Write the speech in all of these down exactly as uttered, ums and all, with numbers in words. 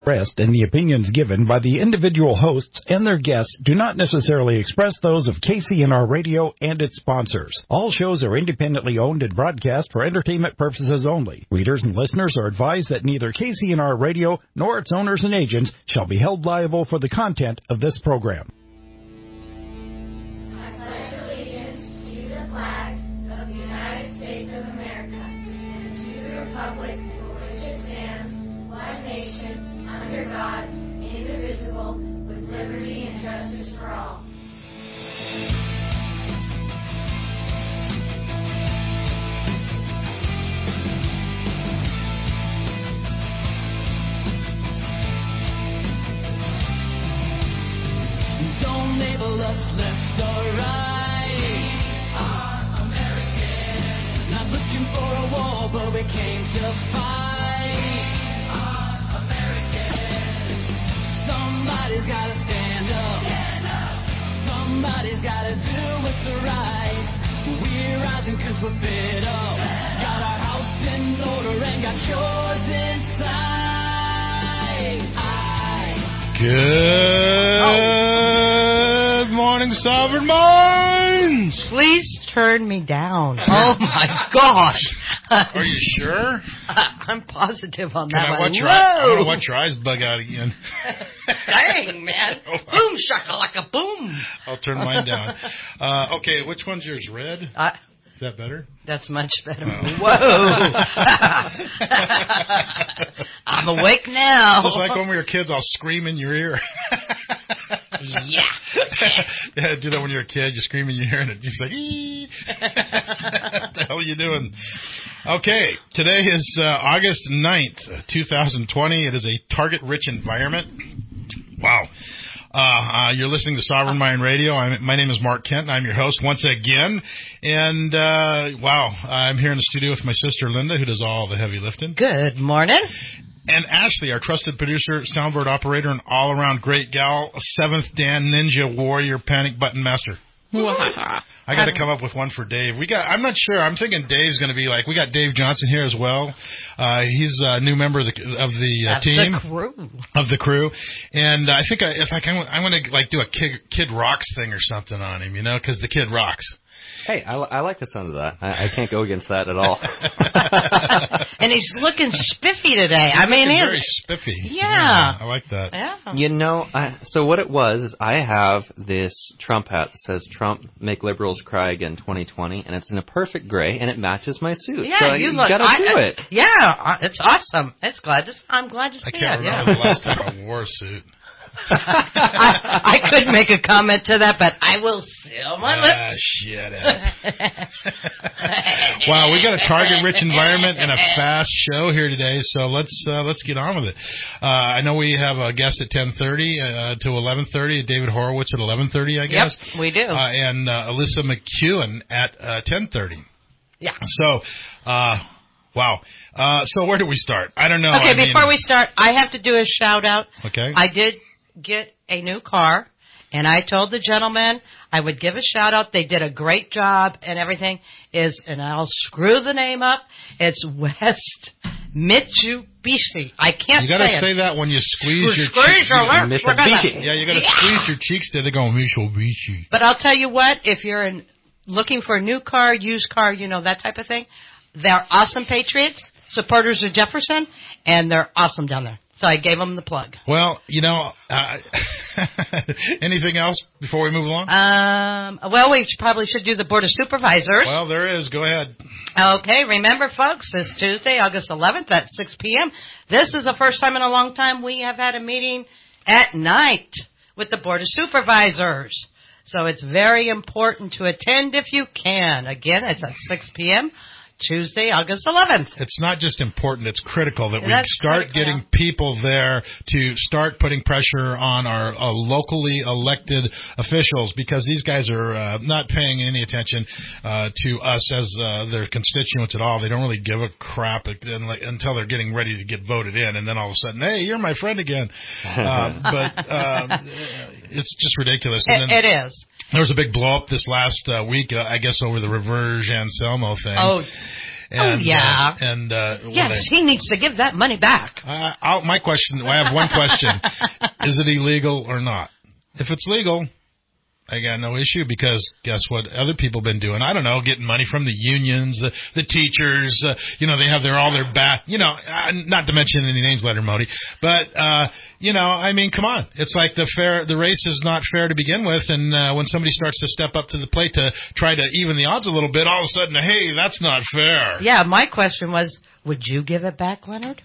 Rest and the opinions given by the individual hosts and their guests do not necessarily express those of K C N R Radio and its sponsors. All shows are independently owned and broadcast for entertainment purposes only. Readers and listeners are advised that neither K C N R Radio nor its owners and agents shall be held liable for the content of this program. I pledge allegiance to the flag of the United States of America and to the republic for which it stands, one nation, under God, indivisible, with liberty and justice for all. Don't label us left or right. We are American. Not looking for a war, but we came to fight. Somebody's gotta stand up. stand up. Somebody's gotta do what's right. We're rising cause we're fed up. Fed got our house in order and got yours inside. I... Good oh. morning, Sovereign Minds. Please turn me down. Oh my gosh. Are you sure? I'm positive on Can that I one. watch your eye, I want to watch your eyes bug out again. Dang, man. Boom, shakalaka, boom. I'll turn mine down. Uh, okay, which one's yours? Red? Uh, Is that better? That's much better. Oh. Whoa. I'm awake now. Just like when we were kids, I'll scream in your ear. Yeah. Yeah, do that when you're a kid. You scream in your ear and it's just like, ee. What the hell are you doing? Okay, today is uh, August ninth, twenty twenty. It is a target-rich environment. Wow. Uh, uh, you're listening to Sovereign Mind Radio. I'm, my name is Mark Kent, and I'm your host once again. And, uh, wow, I'm here in the studio with my sister, Linda, who does all the heavy lifting. Good morning. And Ashley, our trusted producer, soundboard operator, and all-around great gal, seventh Dan Ninja Warrior Panic Button Master. I got to come up with one for Dave. We got. I'm not sure. I'm thinking Dave's going to be like. We got Dave Johnson here as well. Uh, he's a new member of the of the uh, team the crew. of the crew, and I think I, if I can, I'm going to like do a kid, kid rocks thing or something on him, you know, because the kid rocks. Hey, I, I like the sound of that. I, I can't go against that at all. And he's looking spiffy today. He's I mean, he's he's very spiffy. Yeah. yeah, I like that. Yeah. You know, I, so what it was is I have this Trump hat that says "Trump make liberals cry again twenty twenty," and it's in a perfect gray, and it matches my suit. Yeah, so you, you look. gotta I, do I, it. Yeah, uh, it's awesome. It's glad. To, I'm glad to see I it. can't remember yeah. the last time I wore a suit. I, I could make a comment to that, but I will seal my lips. Ah, shit. Wow, we got a target-rich environment and a fast show here today, so let's uh, let's get on with it. Uh, I know we have a guest at ten thirty uh, to eleven thirty, David Horowitz at eleven thirty, I guess. Yep, we do. Uh, and uh, Alyssa McEwen at uh, ten thirty. Yeah. So, uh, wow. Uh, so where do we start? I don't know. Okay, I mean, before we start, I have to do a shout-out. Okay. I did get a new car, and I told the gentleman I would give a shout-out. They did a great job and everything. Is And I'll screw the name up. It's West Mitsubishi. I can't You got to say, say it. that when you squeeze your Squeeze cheeks. your lips. We're gonna- Mitsubishi. Yeah, you got to Yeah. squeeze your cheeks there. They go, Mitsubishi. But I'll tell you what, if you're in, looking for a new car, used car, you know, that type of thing, they're awesome patriots, supporters of Jefferson, and they're awesome down there. So I gave them the plug. Well, you know, uh, anything else before we move along? Um, well, we should, probably should do the Board of Supervisors. Well, there is. Go ahead. Okay, remember, folks, this Tuesday, August eleventh at six p.m., this is the first time in a long time we have had a meeting at night with the Board of Supervisors. So it's very important to attend if you can. Again, it's at six p.m., Tuesday, August eleventh. It's not just important, it's critical that we That's start critical. getting people there to start putting pressure on our uh, locally elected officials, because these guys are uh, not paying any attention uh, to us as uh, their constituents at all. They don't really give a crap until they're getting ready to get voted in, and then all of a sudden, hey, you're my friend again. Uh, but uh, it's just ridiculous. And It, then, it is. There was a big blow up this last uh, week, uh, I guess, over the Reverge Anselmo thing. Oh, And, oh, yeah. Uh, and uh, yes, they, he needs to give that money back. Uh, I'll, my question, I have one question. Is it illegal or not? If it's legal, I got no issue because guess what other people have been doing? I don't know, getting money from the unions, the, the teachers, uh, you know, they have their all their back, you know, uh, not to mention any names, Leonard Modi, but, uh, you know, I mean, come on. It's like the fair, the race is not fair to begin with, and uh, when somebody starts to step up to the plate to try to even the odds a little bit, all of a sudden, hey, that's not fair. Yeah, my question was, would you give it back, Leonard?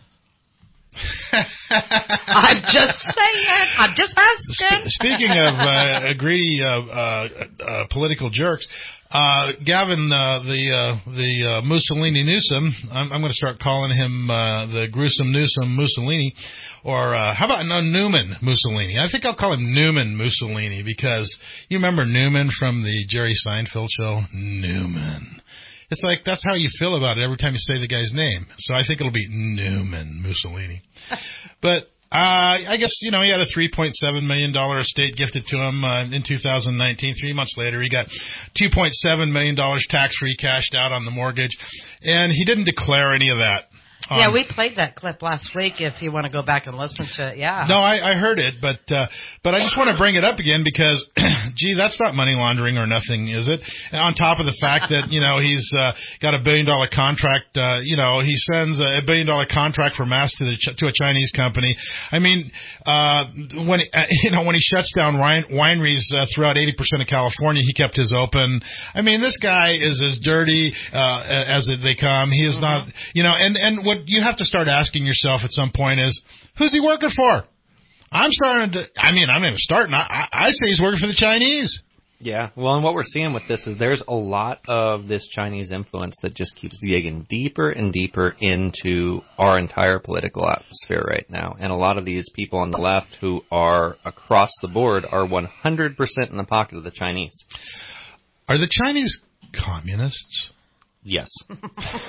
I'm just saying. I'm just asking. Speaking of uh, greedy uh, uh, uh, political jerks, uh, Gavin, uh, the uh, the uh, Mussolini Newsom, I'm, I'm going to start calling him uh, the gruesome Newsom Mussolini, or uh, how about no, Newman Mussolini? I think I'll call him Newman Mussolini because you remember Newman from the Jerry Seinfeld show? Newman. It's like that's how you feel about it every time you say the guy's name. So I think it'll be Newman Mussolini. But uh, I guess, you know, he had a three point seven million dollars estate gifted to him uh, in two thousand nineteen. Three months later, he got two point seven million dollars tax-free cashed out on the mortgage. And he didn't declare any of that. Um, yeah, we played that clip last week if you want to go back and listen to it. Yeah. No, I, I heard it, but uh, but I just want to bring it up again because, gee, that's not money laundering or nothing, is it? And on top of the fact that, you know, he's uh, got a billion-dollar contract, uh, you know, he sends a billion-dollar contract for masks to, the, to a Chinese company. I mean, uh, when uh, you know when he shuts down wine, wineries uh, throughout eighty percent of California, he kept his open. I mean, this guy is as dirty uh, as they come. He is mm-hmm. not, you know, and, and what you have to start asking yourself at some point is, who's he working for? I'm starting to, I mean, I'm not even starting. I, I say he's working for the Chinese. Yeah, well, and what we're seeing with this is there's a lot of this Chinese influence that just keeps digging deeper and deeper into our entire political atmosphere right now. And a lot of these people on the left who are across the board are one hundred percent in the pocket of the Chinese. Are the Chinese communists? Yes. Okay,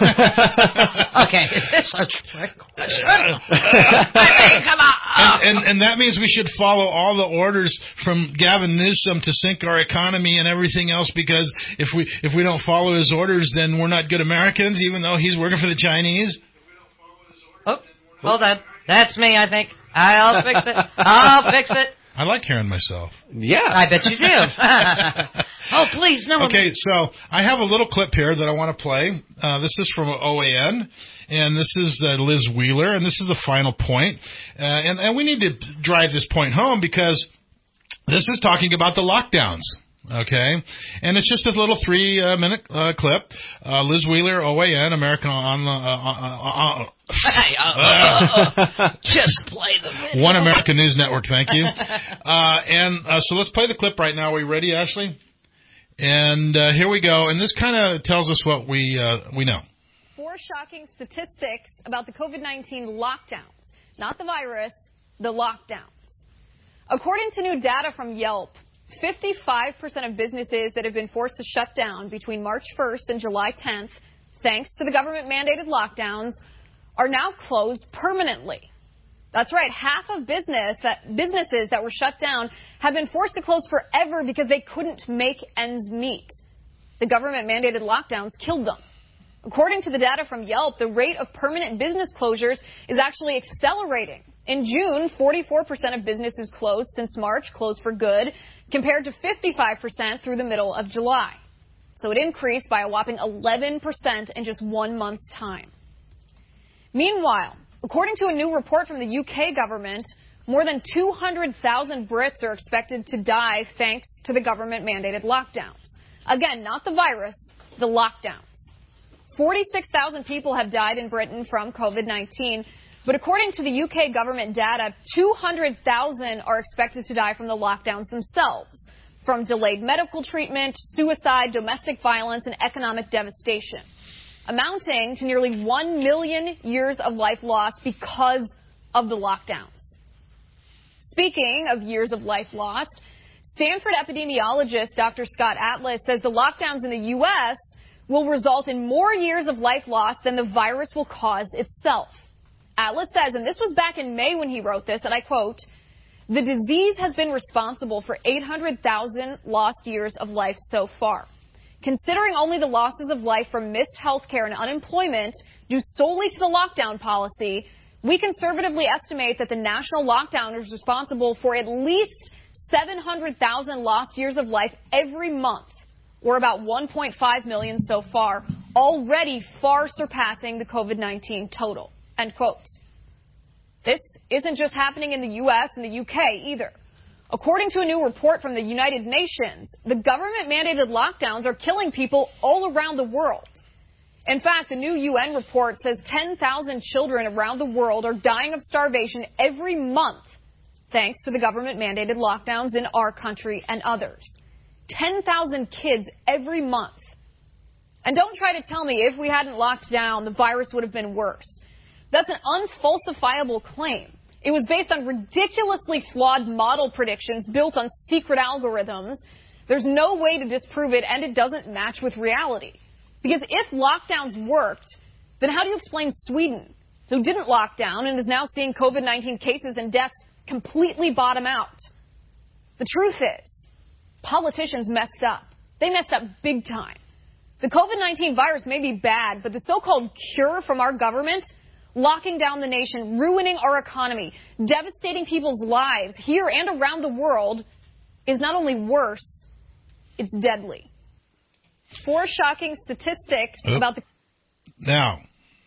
is this a trick question? I mean, come on. And, and, and that means we should follow all the orders from Gavin Newsom to sink our economy and everything else because if we if we don't follow his orders, then we're not good Americans, even though he's working for the Chinese. Oh, hold on. That's me, I think. I'll fix it. I'll fix it. I like hearing myself. Yeah. I bet you do. Oh, please, no. Okay, so I have a little clip here that I want to play. Uh, this is from O A N, and this is uh, Liz Wheeler, and this is the final point. Uh, and, and we need to drive this point home because this is talking about the lockdowns. Okay, and it's just a little three-minute uh, uh, clip. Uh, Liz Wheeler, O A N, American on the uh, uh, uh, uh, just play the video. One American News Network. Thank you. Uh, and uh, so let's play the clip right now. Are we ready, Ashley? And uh, here we go. And this kind of tells us what we uh, we know. Four shocking statistics about the COVID nineteen lockdowns, not the virus, the lockdowns. According to new data from Yelp, fifty-five percent of businesses that have been forced to shut down between March first and July tenth, thanks to the government-mandated lockdowns, are now closed permanently. That's right. Half of business that businesses that were shut down have been forced to close forever because they couldn't make ends meet. The government-mandated lockdowns killed them. According to the data from Yelp, the rate of permanent business closures is actually accelerating. In June, forty-four percent of businesses closed since March, closed for good, compared to fifty-five percent through the middle of July. So it increased by a whopping eleven percent in just one month's time. Meanwhile, according to a new report from the U K government, more than two hundred thousand Brits are expected to die thanks to the government-mandated lockdowns. Again, not the virus, the lockdowns. forty-six thousand people have died in Britain from COVID nineteen, but according to the U K government data, two hundred thousand are expected to die from the lockdowns themselves, from delayed medical treatment, suicide, domestic violence, and economic devastation, amounting to nearly one million years of life lost because of the lockdowns. Speaking of years of life lost, Stanford epidemiologist Doctor Scott Atlas says the lockdowns in the U S will result in more years of life lost than the virus will cause itself. Atlas says, and this was back in May when he wrote this, and I quote, "The disease has been responsible for eight hundred thousand lost years of life so far. considering only the losses of life from missed health care and unemployment due solely to the lockdown policy, we conservatively estimate that the national lockdown is responsible for at least seven hundred thousand lost years of life every month, or about one point five million so far, already far surpassing the COVID nineteen total. End quote. This isn't just happening in the U S and the U K either. According to a new report from the United Nations, the government-mandated lockdowns are killing people all around the world. In fact, the new U N report says ten thousand children around the world are dying of starvation every month, thanks to the government-mandated lockdowns in our country and others. ten thousand kids every month. And don't try to tell me if we hadn't locked down, the virus would have been worse. That's an unfalsifiable claim. It was based on ridiculously flawed model predictions built on secret algorithms. There's no way to disprove it, and it doesn't match with reality. Because if lockdowns worked, then how do you explain Sweden, who didn't lock down and is now seeing COVID nineteen cases and deaths completely bottom out? The truth is, politicians messed up. They messed up big time. The COVID nineteen virus may be bad, but the so-called cure from our government, locking down the nation, ruining our economy, devastating people's lives here and around the world, is not only worse, it's deadly. Four shocking statistics Oop. about the... Now,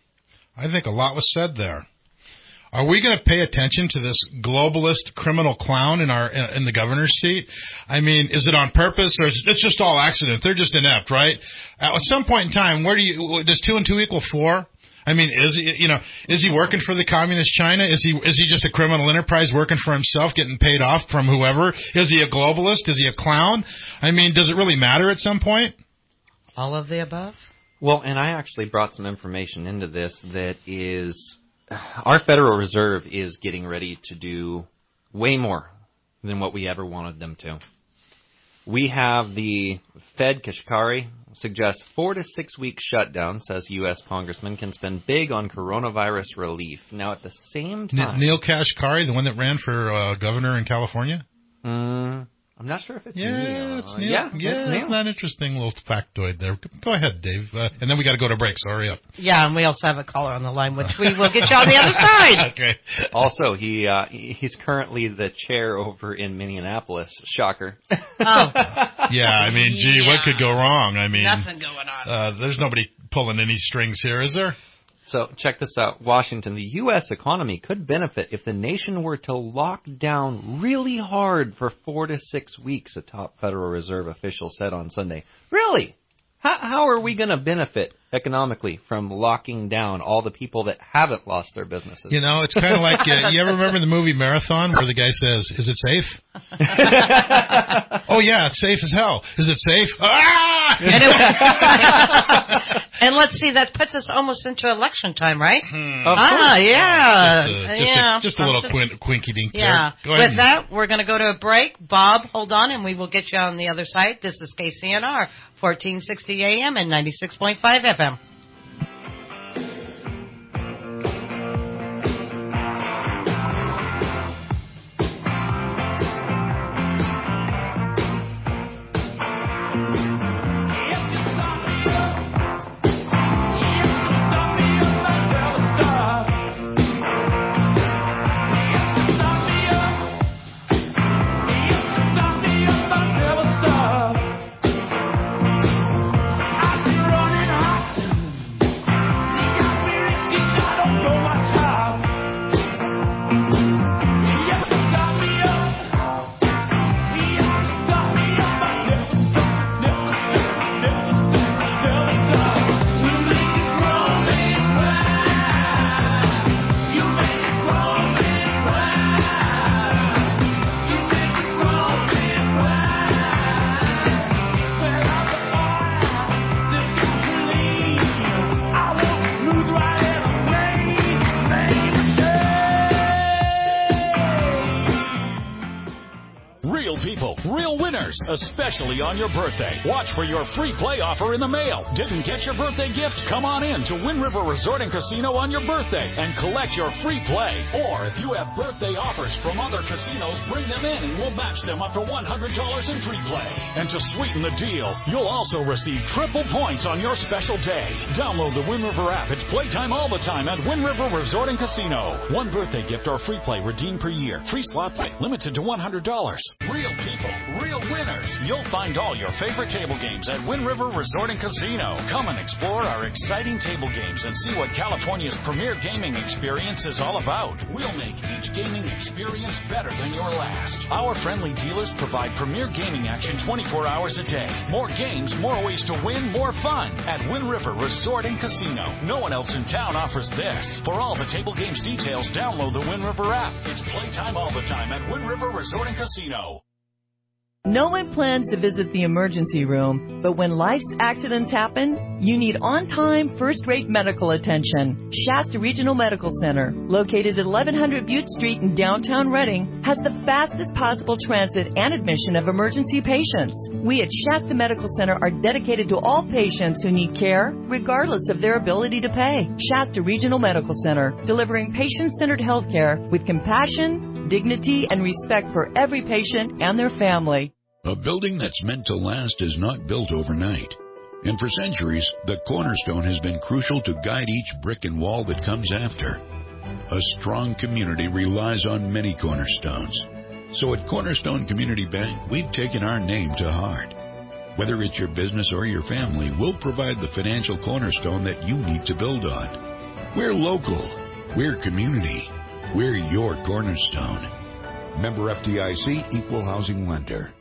I think a lot was said there. Are we going to pay attention to this globalist criminal clown in our in the governor's seat? I mean, is it on purpose, or is it just all accident? They're just inept, right? At some point in time, where do you does two and two equal four? I mean, is he, you know, is he working for the communist China? Is he is he just a criminal enterprise working for himself, getting paid off from whoever? Is he a globalist? Is he a clown? I mean, does it really matter at some point? All of the above? Well, and I actually brought some information into this that is, our Federal Reserve is getting ready to do way more than what we ever wanted them to. We have the Fed Kashkari suggests four to six week shutdown, says U S congressman can spend big on coronavirus relief. Now, at the same time... Neil Kashkari, the one that ran for uh, governor in California? Um, I'm not sure if it's yeah, Neil. It's Neil. Yeah, yeah, it's Neil. It's that interesting little factoid there. Go ahead, Dave. Uh, and then we got to go to break, so hurry up. Yeah, and we also have a caller on the line, which we will get you on the other side. Okay. Also, he uh, he's currently the chair over in Minneapolis. Shocker. Oh. Yeah, I mean, gee, Yeah. what could go wrong? I mean, Nothing going on. Uh, there's nobody pulling any strings here, is there? So check this out. Washington, the U S economy could benefit if the nation were to lock down really hard for four to six weeks, a top Federal Reserve official said on Sunday. Really? How, how are we going to benefit economically from locking down all the people that haven't lost their businesses? You know, it's kind of like, uh, you ever remember the movie Marathon where the guy says, is it safe? Oh, yeah, it's safe as hell. Is it safe? Ah! And, it, and let's see, that puts us almost into election time, right? Hmm. Of ah, course. yeah. Just a, just yeah. a, just a little quin- quinky dink Yeah. there. Go ahead. With that, we're going to go to a break. Bob, hold on, and we will get you on the other side. This is K C N R, fourteen sixty A M and ninety-six point five F M. Running hot Real people, real winners, especially on your birthday. Watch for your free play offer in the mail. Didn't get your birthday gift? Come on in to Wind River Resort and Casino on your birthday and collect your free play. Or if you have birthday offers from other casinos, bring them in and we'll match them up to one hundred dollars in free play. And to sweeten the deal, you'll also receive triple points on your special day. Download the Wind River app. It's playtime all the time at Wind River Resort and Casino. One birthday gift or free play redeemed per year. Free slot play limited to one hundred dollars. Real people, real winners. You'll find all your favorite table games at Wind River Resort and Casino. Come and explore our exciting table games and see what California's premier gaming experience is all about. We'll make each gaming experience better than your last. Our friendly dealers provide premier gaming action twenty-four hours a day. More games, more ways to win, more fun at Wind River Resort and Casino. No one else in town offers this. For all the table games details, download the Wind River app. It's playtime all the time at Wind River Resort and Casino. No one plans to visit the emergency room, but when life's accidents happen, you need on-time, first-rate medical attention. Shasta Regional Medical Center, located at eleven hundred Butte Street in downtown Redding, has the fastest possible transit and admission of emergency patients. We at Shasta Medical Center are dedicated to all patients who need care, regardless of their ability to pay. Shasta Regional Medical Center, delivering patient-centered health care with compassion, dignity, and respect for every patient and their family. A building that's meant to last is not built overnight. And for centuries, the cornerstone has been crucial to guide each brick and wall that comes after. A strong community relies on many cornerstones. So at Cornerstone Community Bank, we've taken our name to heart. Whether it's your business or your family, we'll provide the financial cornerstone that you need to build on. We're local. We're community. We're your cornerstone. Member F D I C, Equal Housing Lender.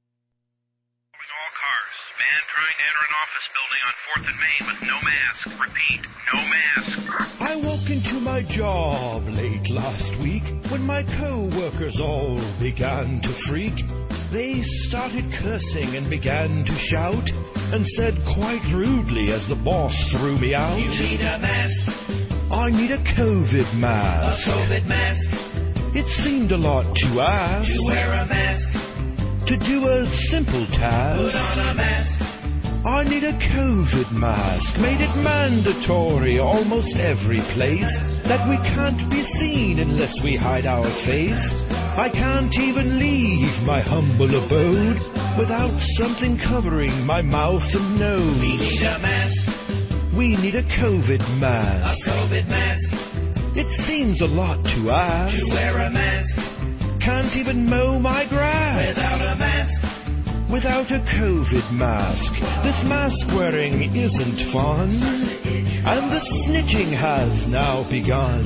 All cars. Man trying to enter an office building on fourth and Main with no mask. Repeat, no mask. I walked into my job late last week when my co-workers all began to freak. They started cursing and began to shout and said quite rudely as the boss threw me out, You need a mask. I need a COVID mask. A COVID mask. It seemed a lot to ask. To wear a mask. To do a simple task. Put on a mask. I need a COVID mask. Made it mandatory almost every place that we can't be seen unless we hide our face. I can't even leave my humble abode without something covering my mouth and nose. We need a mask. We need a COVID mask. A COVID mask. It seems a lot to ask. To wear a mask. Can't even mow my grass. Without a mask. Without a COVID mask. This mask wearing isn't fun. And the snitching has now begun.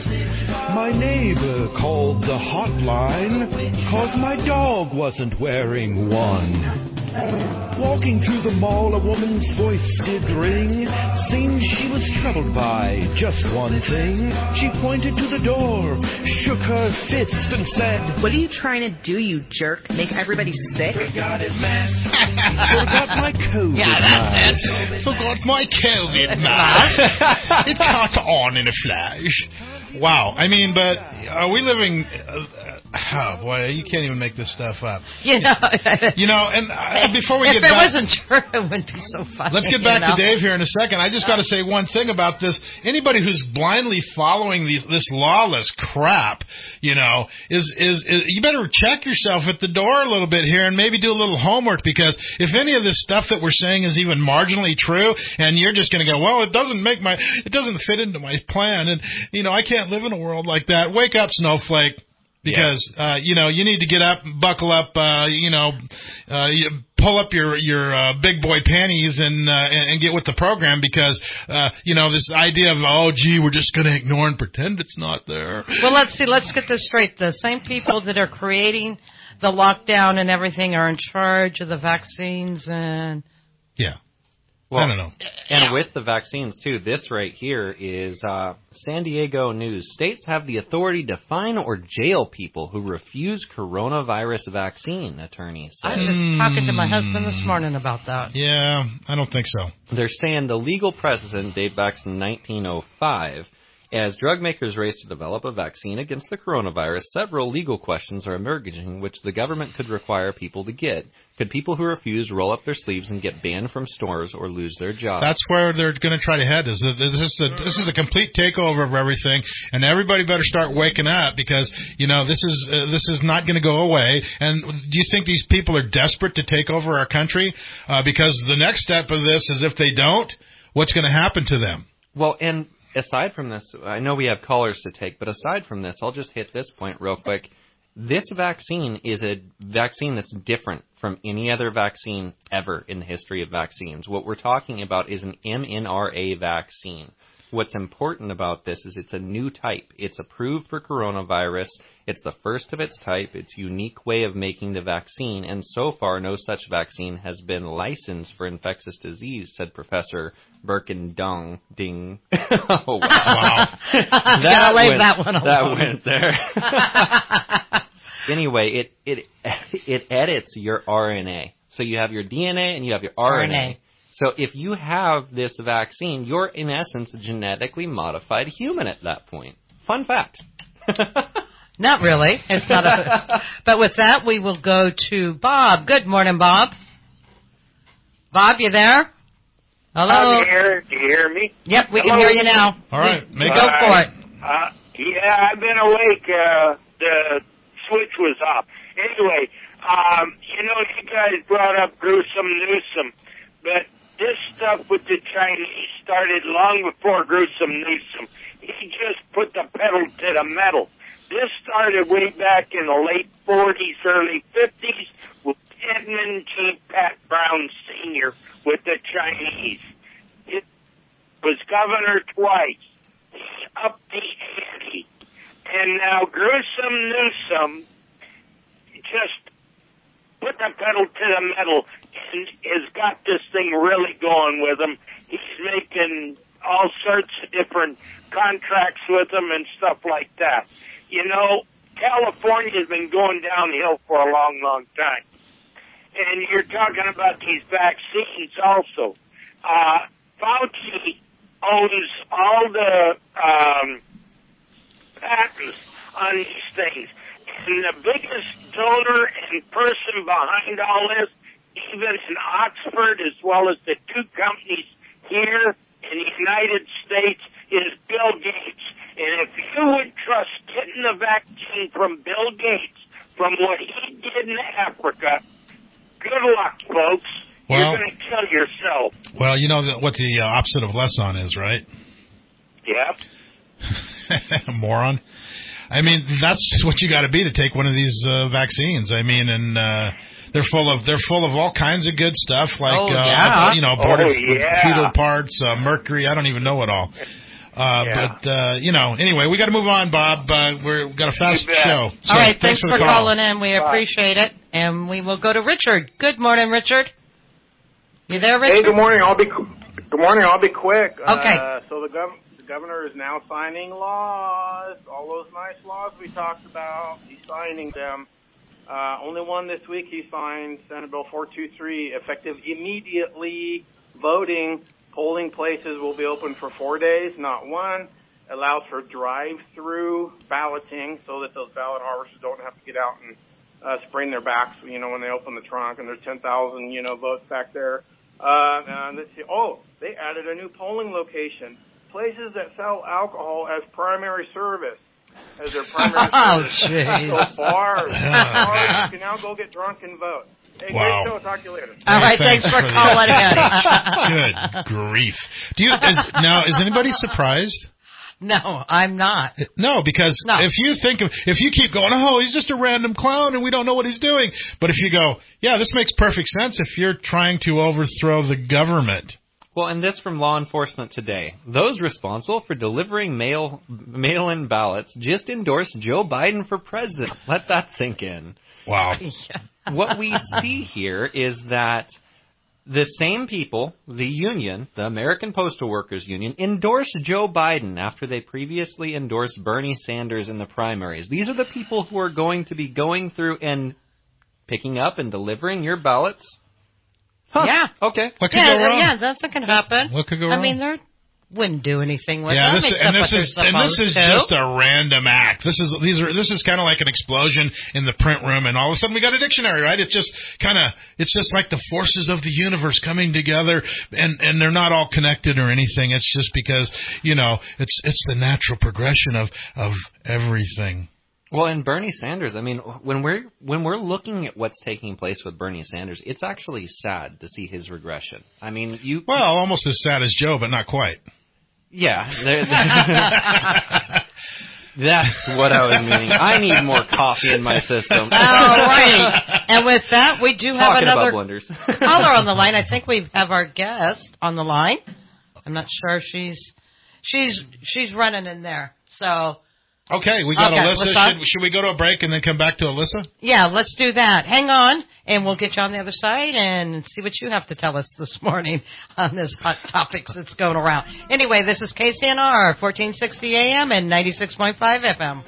My neighbor called the hotline 'cause my dog wasn't wearing one. Walking through the mall, a woman's voice did ring. Seemed she was troubled by just one thing. She pointed to the door, shook her fist, and said, What are you trying to do, you jerk? Make everybody sick? Forgot his mask. Forgot my COVID Yeah, mask. that's it. Forgot my COVID mask. It caught on in a flash. Wow. I mean, but are we living... Uh, oh, boy, you can't even make this stuff up. You know, you know, and uh, before we if get it back... wasn't true, it wouldn't be so funny. Let's get back you know? to Dave here in a second. I just got to say one thing about this. Anybody who's blindly following the, this lawless crap, you know, is, is is you better check yourself at the door a little bit here and maybe do a little homework, because if any of this stuff that we're saying is even marginally true, and you're just going to go, well, it doesn't make my, it doesn't fit into my plan, and you know, I can't live in a world like that. Wake up, snowflake. Because, yeah. uh, you know, you need to get up, buckle up, uh, you know, uh, you pull up your, your, uh, big boy panties and, uh, and, and get with the program, because, uh, you know, this idea of, oh, gee, we're just going to ignore and pretend it's not there. Well, let's see, let's get this straight. The same people that are creating the lockdown and everything are in charge of the vaccines and... Yeah. Well, I don't know. And yeah. with the vaccines, too, this right here is uh, San Diego News. States have the authority to fine or jail people who refuse coronavirus vaccine, attorneys say. I was just talking to my husband this morning about that. Yeah, I don't think so. They're saying the legal precedent dates back to nineteen oh five, As drug makers race to develop a vaccine against the coronavirus, several legal questions are emerging which the government could require people to get. Could people who refuse roll up their sleeves and get banned from stores or lose their jobs? That's where they're going to try to head. This is, this, is a, this is a complete takeover of everything, and everybody better start waking up because, you know, this is uh, this is not going to go away. And do you think these people are desperate to take over our country? Uh, because the next step of this is if they don't, what's going to happen to them? Well, and aside from this, I know we have callers to take, but aside from this, I'll just hit this point real quick. This vaccine is a vaccine that's different from any other vaccine ever in the history of vaccines. What we're talking about is an M N R A vaccine. What's important about this is it's a new type. It's approved for coronavirus. It's the first of its type. It's a unique way of making the vaccine, and so far no such vaccine has been licensed for infectious disease, said Professor Birkendung Ding. Oh, wow. wow. that gotta leave went, that one alone. That went there. Anyway, it, it, it edits your R N A. So you have your D N A and you have your R N A. R N A. So if you have this vaccine, you're in essence a genetically modified human at that point. Fun fact. Not really. It's not a. But with that, we will go to Bob. Good morning, Bob. Bob, you there? Hello. I'm here. Do you hear me? Yep, we Hello? can hear you now. All right, make go uh, for it. Uh, yeah, I've been awake. Uh, the switch was off. Anyway, um, you know, you guys brought up Gruesome Newsom, but this stuff with the Chinese started long before Gruesome Newsom. He just put the pedal to the metal. This started way back in the late forties, early fifties with Edmund G. Pat Brown Senior with the Chinese. It was governor twice. He upped the ante. And now Gruesome Newsom just put the pedal to the metal and has got this thing really going with him. He's making all sorts of different contracts with them and stuff like that. You know, California's been going downhill for a long, long time. And you're talking about these vaccines also. Uh, Fauci owns all the um, patents on these things. And the biggest donor and person behind all this, even in Oxford, as well as the two companies here in the United States, is Bill Gates. And if you would trust getting the vaccine from Bill Gates, from what he did in Africa, good luck, folks. Well, you're going to kill yourself. Well, you know the, what the uh, opposite of Leson is, right? Yep. Moron. I mean, that's what you got to be to take one of these uh, vaccines. I mean, and uh, they're full of they're full of all kinds of good stuff, like oh, uh, yeah. you know, aborted oh, yeah. fetal parts, uh, mercury. I don't even know it all. Uh, yeah. But uh, you know, anyway, we got to move on, Bob. Uh, we're we've got a fast show. So all right, thanks, thanks for, for, the call. calling call. in. We appreciate it, and we will go to Richard. Good morning, Richard. You there, Richard? Hey, good morning. I'll be good morning. I'll be quick. Okay. Uh, so the gov- the governor is now signing laws. All those nice laws we talked about. He's signing them. Uh, only one this week he signed, Senate Bill four twenty-three, effective immediately. Voting polling places will be open for four days, not one. Allows for drive-through balloting so that those ballot harvesters don't have to get out and uh, sprain their backs, you know, when they open the trunk and there's ten thousand, you know, votes back there. Uh, and let's see. Oh, they added a new polling location. Places that sell alcohol as primary service. As their primary oh, service. So bars. bars. You can now go get drunk and vote. Hey, wow. great show. Talk to you later. All right, thanks, thanks for, for calling in. Good grief. Do you, is, now, is anybody surprised? No, I'm not. No, because no. if you think of, if you keep going, oh, he's just a random clown and we don't know what he's doing. But if you go, yeah, this makes perfect sense if you're trying to overthrow the government. Well, and this from Law Enforcement Today. Those responsible for delivering mail, mail-in ballots just endorsed Joe Biden for president. Let that sink in. Wow. What we see here is that the same people, the union, the American Postal Workers Union, endorsed Joe Biden after they previously endorsed Bernie Sanders in the primaries. These are the people who are going to be going through and picking up and delivering your ballots. Huh. Yeah. Okay. What could yeah, go wrong? Yeah, that's what can happen. What could go wrong? I mean, they're wouldn't do anything with yeah, them. this, and this is and this is to. just a random act. This is these are this is kind of like an explosion in the print room, and all of a sudden we got a dictionary, right? It's just kind of it's just like the forces of the universe coming together, and and they're not all connected or anything. It's just because you know it's it's the natural progression of of everything. Well, and Bernie Sanders, I mean, when we're when we're looking at what's taking place with Bernie Sanders, it's actually sad to see his regression. I mean, you well, almost as sad as Joe, but not quite. Yeah, that's what I was meaning. I need more coffee in my system. All right, and with that, we do have Talking another about blenders. caller on the line. I think we have our guest on the line. I'm not sure if she's she's she's running in there, so. Okay, we got okay, Alyssa. Should, should we go to a break and then come back to Alyssa? Yeah, let's do that. Hang on, and we'll get you on the other side and see what you have to tell us this morning on this hot topics that's going around. Anyway, this is K C N R, fourteen sixty A M and ninety-six point five F M.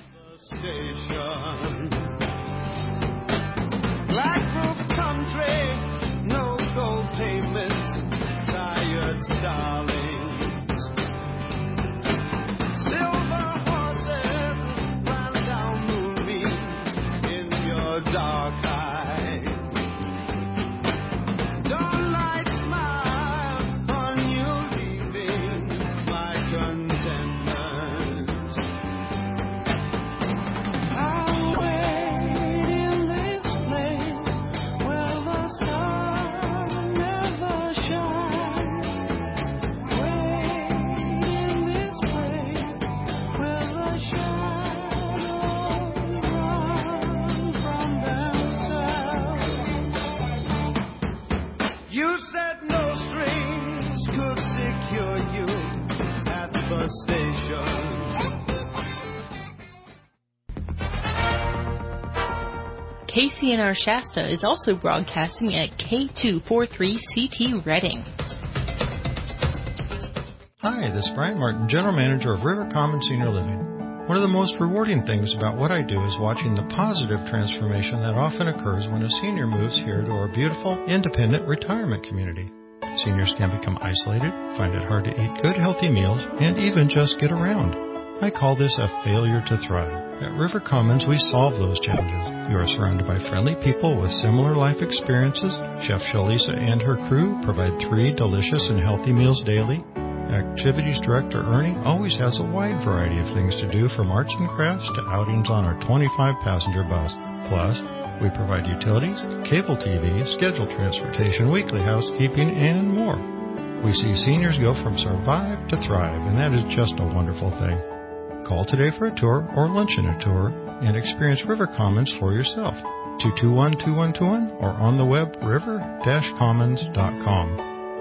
Blackbrook country, no gold pavement, tired starlings. Dark eye, don't light smile on you leaving my contentment. I'll wait in this place where the sun never shines. Wait in this place where the shadows you said no strings could secure you at the station. K C N R Shasta is also broadcasting at K two forty-three C T Reading. Hi, this is Brian Martin, General Manager of River Common Senior Living. One of the most rewarding things about what I do is watching the positive transformation that often occurs when a senior moves here to our beautiful, independent retirement community. Seniors can become isolated, find it hard to eat good, healthy meals, and even just get around. I call this a failure to thrive. At River Commons, we solve those challenges. You are surrounded by friendly people with similar life experiences. Chef Shalisa and her crew provide three delicious and healthy meals daily. Activities Director Ernie always has a wide variety of things to do, from arts and crafts to outings on our twenty-five passenger bus. Plus, we provide utilities, cable T V, scheduled transportation, weekly housekeeping, and more. We see seniors go from survive to thrive, and that is just a wonderful thing. Call today for a tour or luncheon a tour and experience River Commons for yourself. two two one, two one two one or on the web river dash commons dot com.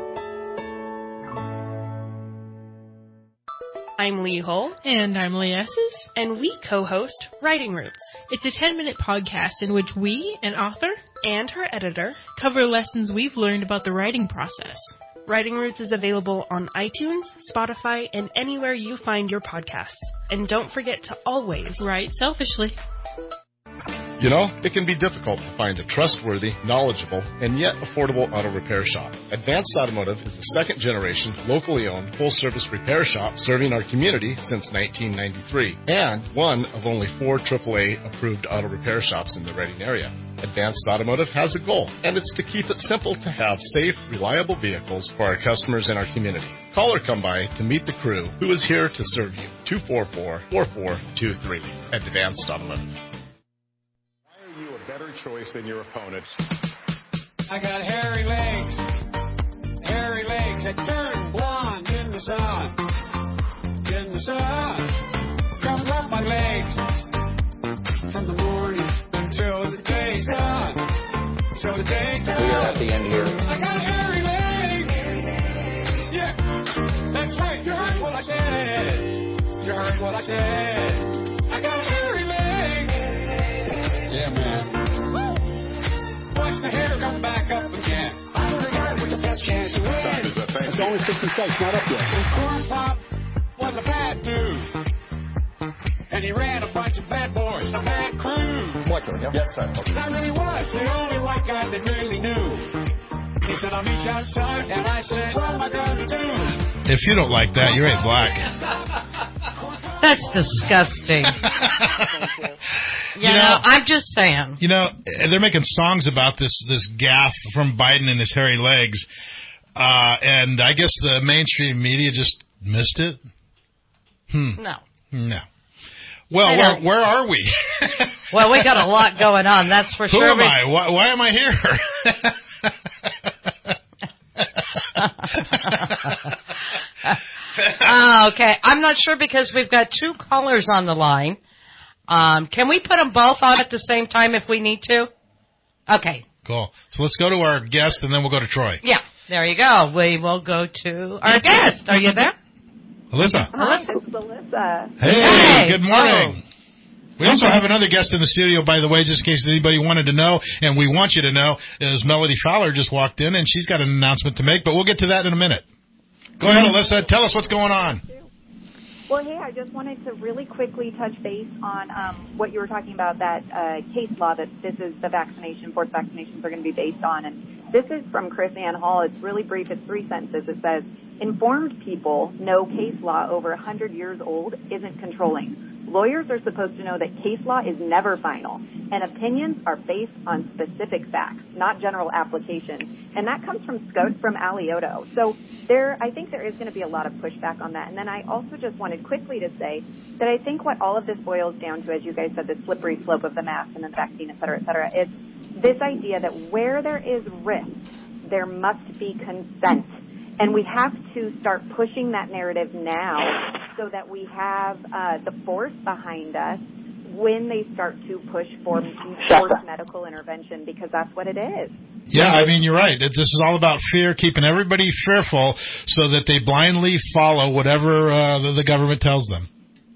I'm Lee Hull. And I'm Lee Esses. And we co-host Writing Roots. It's a ten-minute podcast in which we, an author, and her editor, cover lessons we've learned about the writing process. Writing Roots is available on iTunes, Spotify, and anywhere you find your podcasts. And don't forget to always write selfishly. You know, it can be difficult to find a trustworthy, knowledgeable, and yet affordable auto repair shop. Advanced Automotive is the second generation, locally owned, full-service repair shop serving our community since nineteen ninety-three, and one of only four triple A approved auto repair shops in the Reading area. Advanced Automotive has a goal, and it's to keep it simple to have safe, reliable vehicles for our customers in our community. Call or come by to meet the crew who is here to serve you. two four four, four four two three. Advanced Automotive. Better choice than your opponents. I got hairy legs, hairy legs that turn blonde in the sun, in the sun. Comes up my legs from the morning until the day's done, till the day's done. We are at the end here. I got hairy legs. Yeah, that's right. You heard what I said. You heard what I said. I got hairy legs. Yeah, man. Watch the hair come back up again. I'm the guy with the best chance to win. What time is that thing? It's only sixty-six, not up yet. And Corn Pop was a bad dude. And he ran a bunch of bad boys, a bad crew. Michael, yeah? Yes, sir. And I really was the only white guy that really knew. He said, I'll meet you outside. And I said, what am I going to do? If you don't like that, you ain't black. That's disgusting. you, you know, know, I'm just saying. You know, they're making songs about this this gaffe from Biden and his hairy legs, uh, and I guess the mainstream media just missed it. Hmm. No. No. Well, where where are we? Well, we got a lot going on, that's for Who sure. Who am I? Why, why am I here? uh, okay, I'm not sure because we've got two callers on the line. Um, can we put them both on at the same time if we need to? Okay. Cool. So let's go to our guest, and then we'll go to Troy. Yeah, there you go. We will go to our guest. Are you there? Alyssa. Hi, it's Alyssa. Hey, hey, good morning. Oh. We also have another guest in the studio, by the way, just in case anybody wanted to know, and we want you to know, is Melody Fowler just walked in, and she's got an announcement to make, but we'll get to that in a minute. Go ahead, Alyssa. Tell us what's going on. Well, hey, I just wanted to really quickly touch base on um, what you were talking about, that uh, case law that this is the vaccination, forced vaccinations are going to be based on. And this is from Chris Ann Hall. It's really brief. It's three sentences. It says, informed people know case law over one hundred years old isn't controlling. Lawyers are supposed to know that case law is never final, and opinions are based on specific facts, not general application. And that comes from Scott from Alioto. So there, I think there is going to be a lot of pushback on that. And then I also just wanted quickly to say that I think what all of this boils down to, as you guys said, the slippery slope of the mask and the vaccine, et cetera, et cetera, is this idea that where there is risk, there must be consent. And we have to start pushing that narrative now so that we have uh, the force behind us when they start to push for forced medical intervention, because that's what it is. Yeah, I mean, you're right. This is all about fear, keeping everybody fearful so that they blindly follow whatever uh, the, the government tells them.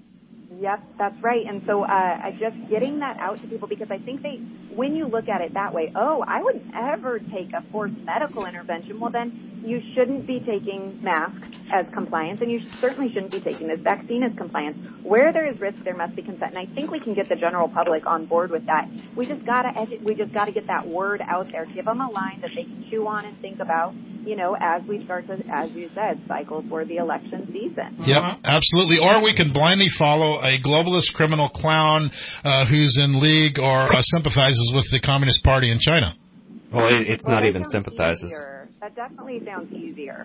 Yep, that's right. And so uh, I just getting that out to people, because I think they, when you look at it that way, oh, I would never take a forced medical intervention. Well, then you shouldn't be taking masks as compliance, and you certainly shouldn't be taking this vaccine as compliance. Where there is risk, there must be consent. And I think we can get the general public on board with that. We just gotta edu- we just gotta get that word out there. Give them a line that they can chew on and think about, you know, as we start to, as you said, cycle for the election season. Yep, absolutely. Or we can blindly follow a globalist criminal clown uh, who's in league or uh, sympathizes with the Communist Party in China. Well, it, it's well, not even sympathizes. Easier. That definitely sounds easier.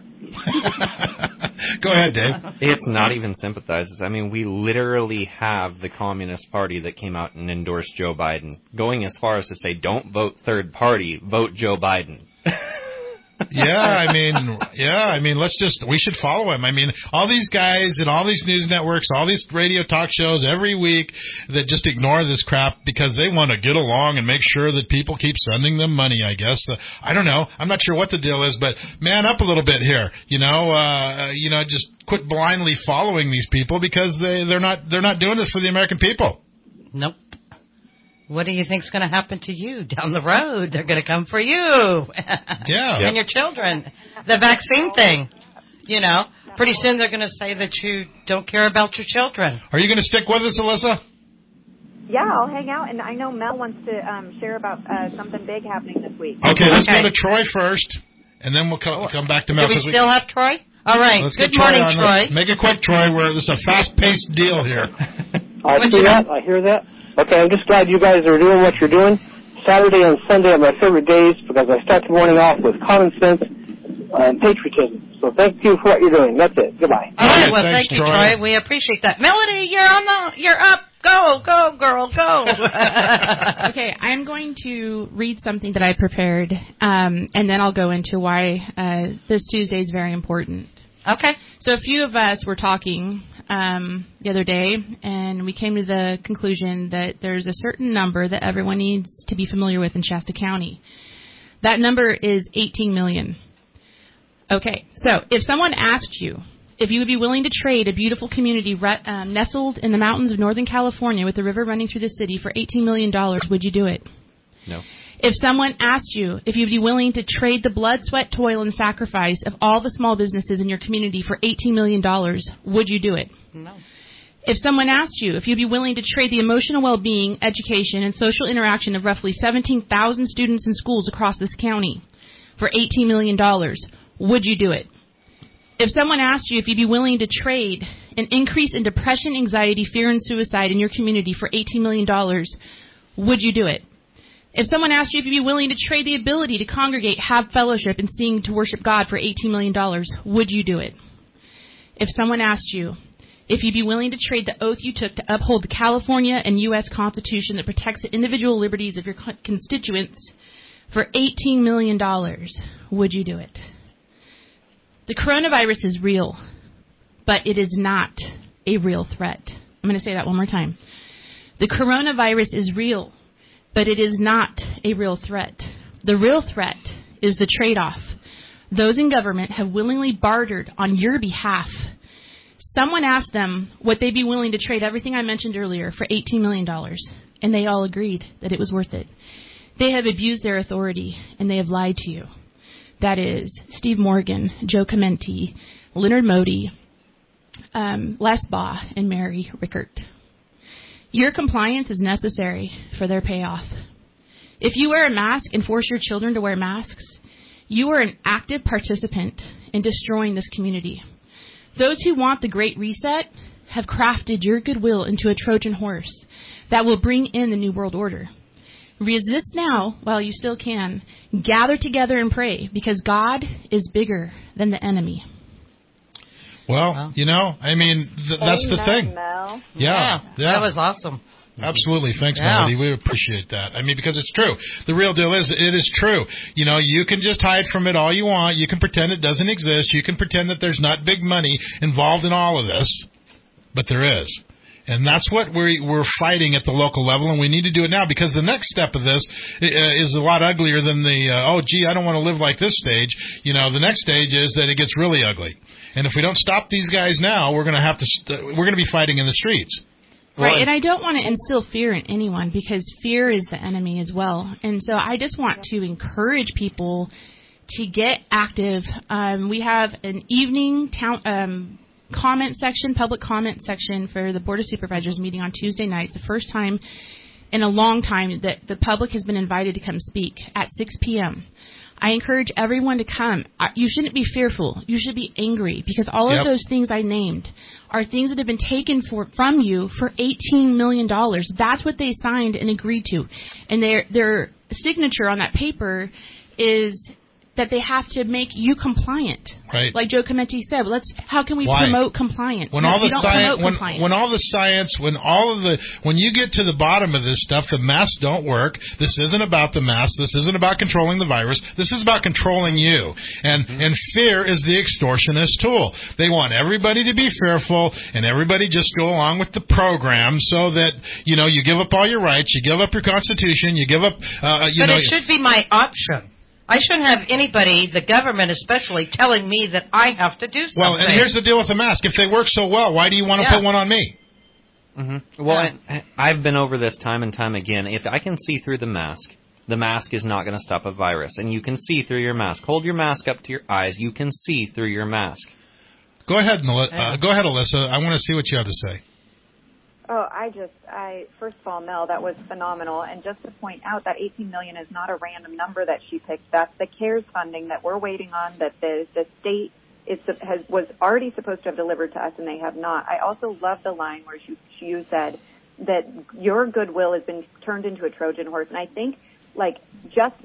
Go ahead, Dave. It's not even sympathizes. I mean, we literally have the Communist Party that came out and endorsed Joe Biden, going as far as to say, don't vote third party, vote Joe Biden. yeah, I mean, yeah, I mean, let's just, we should follow him. I mean, all these guys and all these news networks, all these radio talk shows every week that just ignore this crap because they want to get along and make sure that people keep sending them money, I guess. Uh, I don't know. I'm not sure what the deal is, but man up a little bit here. You know, uh, you know, just quit blindly following these people because they, they're not, they're not doing this for the American people. Nope. What do you think's going to happen to you down the road? They're going to come for you. Yeah. And your children. The vaccine thing. You know, pretty soon they're going to say that you don't care about your children. Are you going to stick with us, Alyssa? Yeah, I'll hang out. And I know Mel wants to um, share about uh, something big happening this week. Okay, let's okay. go to Troy first, and then we'll co- come back to Mel. Do we still we... have Troy? All right. Let's Good Troy morning, Troy. The... Make it quick, Troy. We're, this is a fast-paced deal here. I see that. I hear that. Okay, I'm just glad you guys are doing what you're doing. Saturday and Sunday are my favorite days because I start the morning off with common sense and patriotism. So thank you for what you're doing. That's it. Goodbye. All right, well, Thanks, thank you, Troy. Troy. We appreciate that. Melody, you're on the, you're up. Go, go, girl, go. Okay, I'm going to read something that I prepared, um, and then I'll go into why uh, this Tuesday is very important. Okay. So a few of us were talking um, the other day, and we came to the conclusion that there's a certain number that everyone needs to be familiar with in Shasta County. That number is eighteen million. Okay, so if someone asked you if you would be willing to trade a beautiful community re- um, nestled in the mountains of Northern California with the river running through the city for eighteen million dollars, would you do it? No. If someone asked you if you'd be willing to trade the blood, sweat, toil, and sacrifice of all the small businesses in your community for eighteen million dollars, would you do it? No. If someone asked you if you'd be willing to trade the emotional well-being, education, and social interaction of roughly seventeen thousand students in schools across this county for eighteen million dollars, would you do it? If someone asked you if you'd be willing to trade an increase in depression, anxiety, fear, and suicide in your community for eighteen million dollars, would you do it? If someone asked you if you'd be willing to trade the ability to congregate, have fellowship, and sing to worship God for eighteen million dollars, would you do it? If someone asked you if you'd be willing to trade the oath you took to uphold the California and U S Constitution that protects the individual liberties of your constituents for eighteen million dollars, would you do it? The coronavirus is real, but it is not a real threat. I'm going to say that one more time. The coronavirus is real, but it is not a real threat. The real threat is the trade-off. Those in government have willingly bartered on your behalf. Someone asked them would they be willing to trade everything I mentioned earlier for eighteen million dollars, and they all agreed that it was worth it. They have abused their authority, and they have lied to you. That is Steve Morgan, Joe Clementi, Leonard Modi, um, Les Baugh, and Mary Rickert. Your compliance is necessary for their payoff. If you wear a mask and force your children to wear masks, you are an active participant in destroying this community. Those who want the Great Reset have crafted your goodwill into a Trojan horse that will bring in the New World Order. Resist now while you still can. Gather together and pray, because God is bigger than the enemy. Well, you know, I mean, th- that's the thing. Mel. Yeah, yeah. That was awesome. Absolutely. Thanks, Yeah. Melody. We appreciate that. I mean, because it's true. The real deal is, it is true. You know, you can just hide from it all you want. You can pretend it doesn't exist. You can pretend that there's not big money involved in all of this. But there is. And that's what we're, we're fighting at the local level, and we need to do it now, because the next step of this is a lot uglier than the, uh, oh, gee, I don't want to live like this stage. You know, the next stage is that it gets really ugly. And if we don't stop these guys now, we're going to have to, st- we're going to be fighting in the streets. Right, and I don't want to instill fear in anyone, because fear is the enemy as well. And so I just want to encourage people to get active. Um, we have an evening town um, comment section, public comment section for the Board of Supervisors meeting on Tuesday nights, the first time in a long time that the public has been invited to come speak at six p.m. I encourage everyone to come. You shouldn't be fearful. You should be angry, because all Yep. of those things I named are things that have been taken for, from you for eighteen million dollars. That's what they signed and agreed to. And their their signature on that paper is that they have to make you compliant. Right. Like Joe Clementi said, let's. How can we Why? promote compliance? When No, all we the don't science, promote when, compliance. when all the science, when all of the, when you get to the bottom of this stuff, the masks don't work. This isn't about the masks. This isn't about controlling the virus. This is about controlling you. And Mm-hmm. and fear is the extortionist tool. They want everybody to be fearful, and everybody just go along with the program, so that you know you give up all your rights, you give up your Constitution, you give up. Uh, you but know, it should be my option. I shouldn't have anybody, the government especially, telling me that I have to do something. Well, and here's the deal with the mask. If they work so well, why do you want to Yeah. put one on me? Mm-hmm. Well, I, I've been over this time and time again. If I can see through the mask, the mask is not going to stop a virus. And you can see through your mask. Hold your mask up to your eyes. You can see through your mask. Go ahead, Mel- uh, go ahead, Alyssa. I want to see what you have to say. Oh, I just, I first of all, Mel, that was phenomenal. And just to point out that eighteen million dollars is not a random number that she picked. That's the CARES funding that we're waiting on, that the the state is has was already supposed to have delivered to us, and they have not. I also love the line where you you said that your goodwill has been turned into a Trojan horse, and I think like just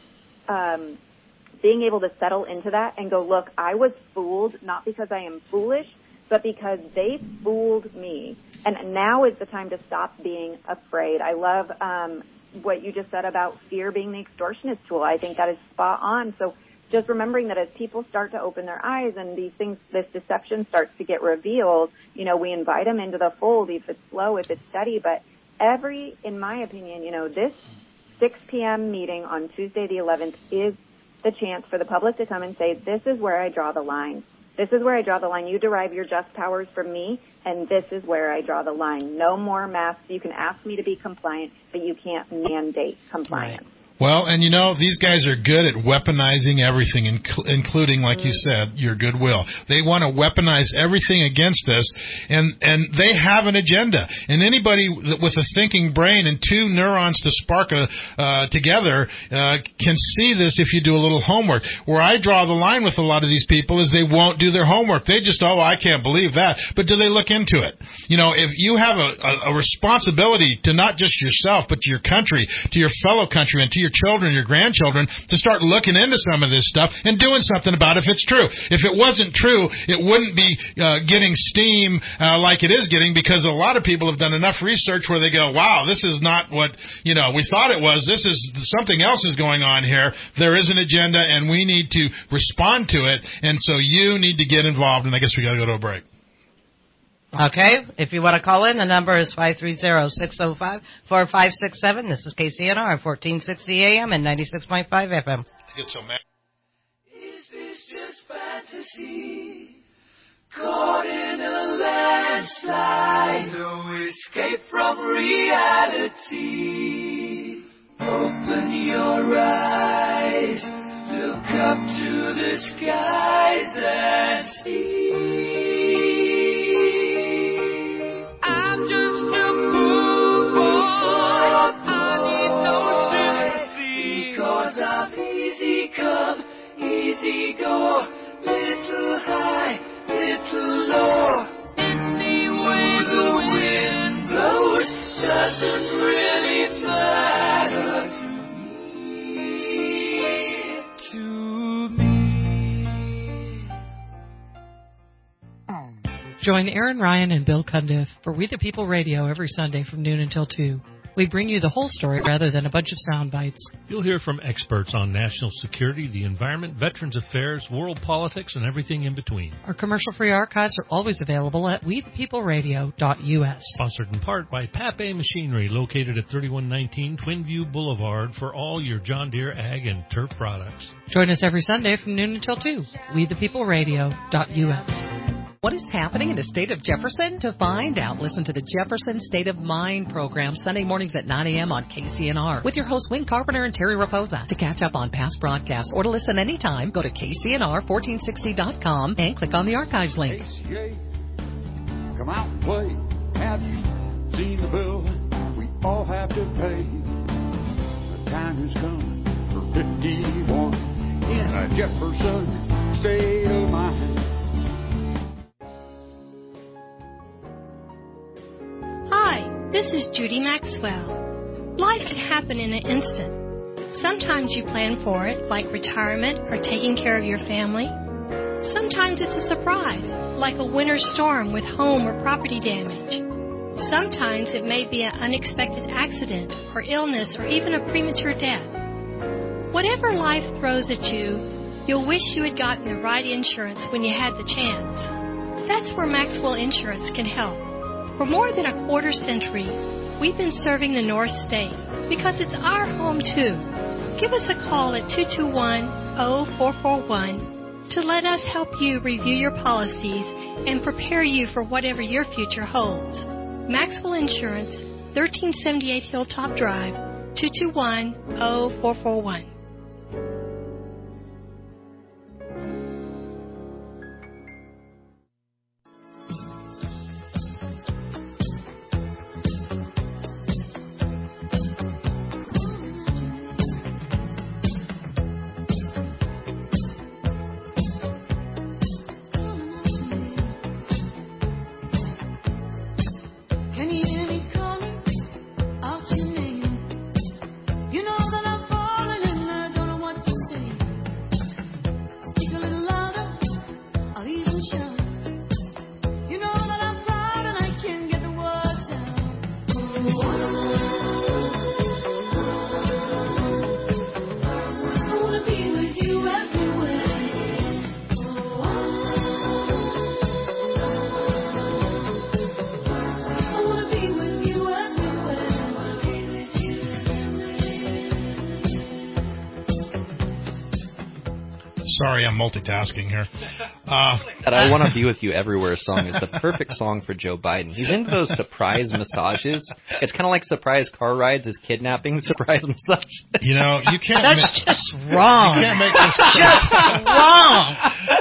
um, being able to settle into that and go, look, I was fooled, not because I am foolish, but because they fooled me. And now is the time to stop being afraid. I love um, what you just said about fear being the extortionist tool. I think that is spot on. So just remembering that as people start to open their eyes and these things, this deception starts to get revealed, you know, we invite them into the fold, if it's slow, if it's steady. But every, in my opinion, you know, this six p.m. meeting on Tuesday the eleventh is the chance for the public to come and say, this is where I draw the line. This is where I draw the line. You derive your just powers from me, and this is where I draw the line. No more masks. You can ask me to be compliant, but you can't mandate compliance. Well, and you know, these guys are good at weaponizing everything, inc- including, like you said, your goodwill. They want to weaponize everything against us, and, and they have an agenda. And anybody with a thinking brain and two neurons to spark a, uh, together uh, can see this if you do a little homework. Where I draw the line with a lot of these people is they won't do their homework. They just, oh, I can't believe that. But do they look into it? You know, if you have a, a, a responsibility to not just yourself, but to your country, to your fellow countrymen, to your your children, your grandchildren, to start looking into some of this stuff and doing something about it if it's true. If it wasn't true, it wouldn't be uh, getting steam uh, like it is getting, because a lot of people have done enough research where they go, wow, this is not what, you know, we thought it was. This is something else is going on here. There is an agenda, and we need to respond to it, and so you need to get involved, and I guess we got to go to a break. Okay, if you want to call in, the number is five three zero, six zero five, four five six seven. This is K C N R, fourteen sixty A M and ninety-six point five F M. I get so mad. Is this just fantasy? Caught in a landslide, no escape from reality. Open your eyes, look up to the skies and see. Come, easy go, little high, little low. Any way the wind blows doesn't really matter to me. To me. Join Aaron Ryan and Bill Cundiff for We the People Radio every Sunday from noon until two. We bring you the whole story rather than a bunch of sound bites. You'll hear from experts on national security, the environment, veterans affairs, world politics, and everything in between. Our commercial-free archives are always available at we the people radio dot U S. Sponsored in part by Pape Machinery, located at thirty-one nineteen Twinview Boulevard, for all your John Deere ag and turf products. Join us every Sunday from noon until two. we the people radio dot U S. What is happening in the state of Jefferson? To find out, listen to the Jefferson State of Mind program Sunday mornings at nine a.m. on K C N R with your hosts Wayne Carpenter and Terry Raposa. To catch up on past broadcasts or to listen anytime, go to K C N R fourteen sixty dot com and click on the archives link. A C A, come out and play. Have you seen the bill we all have to pay? The time has come for fifty-one in a Jefferson State of Mind. Hi, this is Judy Maxwell. Life can happen in an instant. Sometimes you plan for it, like retirement or taking care of your family. Sometimes it's a surprise, like a winter storm with home or property damage. Sometimes it may be an unexpected accident or illness or even a premature death. Whatever life throws at you, you'll wish you had gotten the right insurance when you had the chance. That's where Maxwell Insurance can help. For more than a quarter century, we've been serving the North State because it's our home too. Give us a call at two two one, zero four four one to let us help you review your policies and prepare you for whatever your future holds. Maxwell Insurance, thirteen seventy-eight Hilltop Drive, two two one, zero four four one. Sorry, I'm multitasking here. Uh, that I Want to Be With You Everywhere song is the perfect song for Joe Biden. He's into those surprise massages. It's kind of like surprise car rides is kidnapping surprise massage. You know, you can't. That's ma- just wrong. You can't make this just wrong.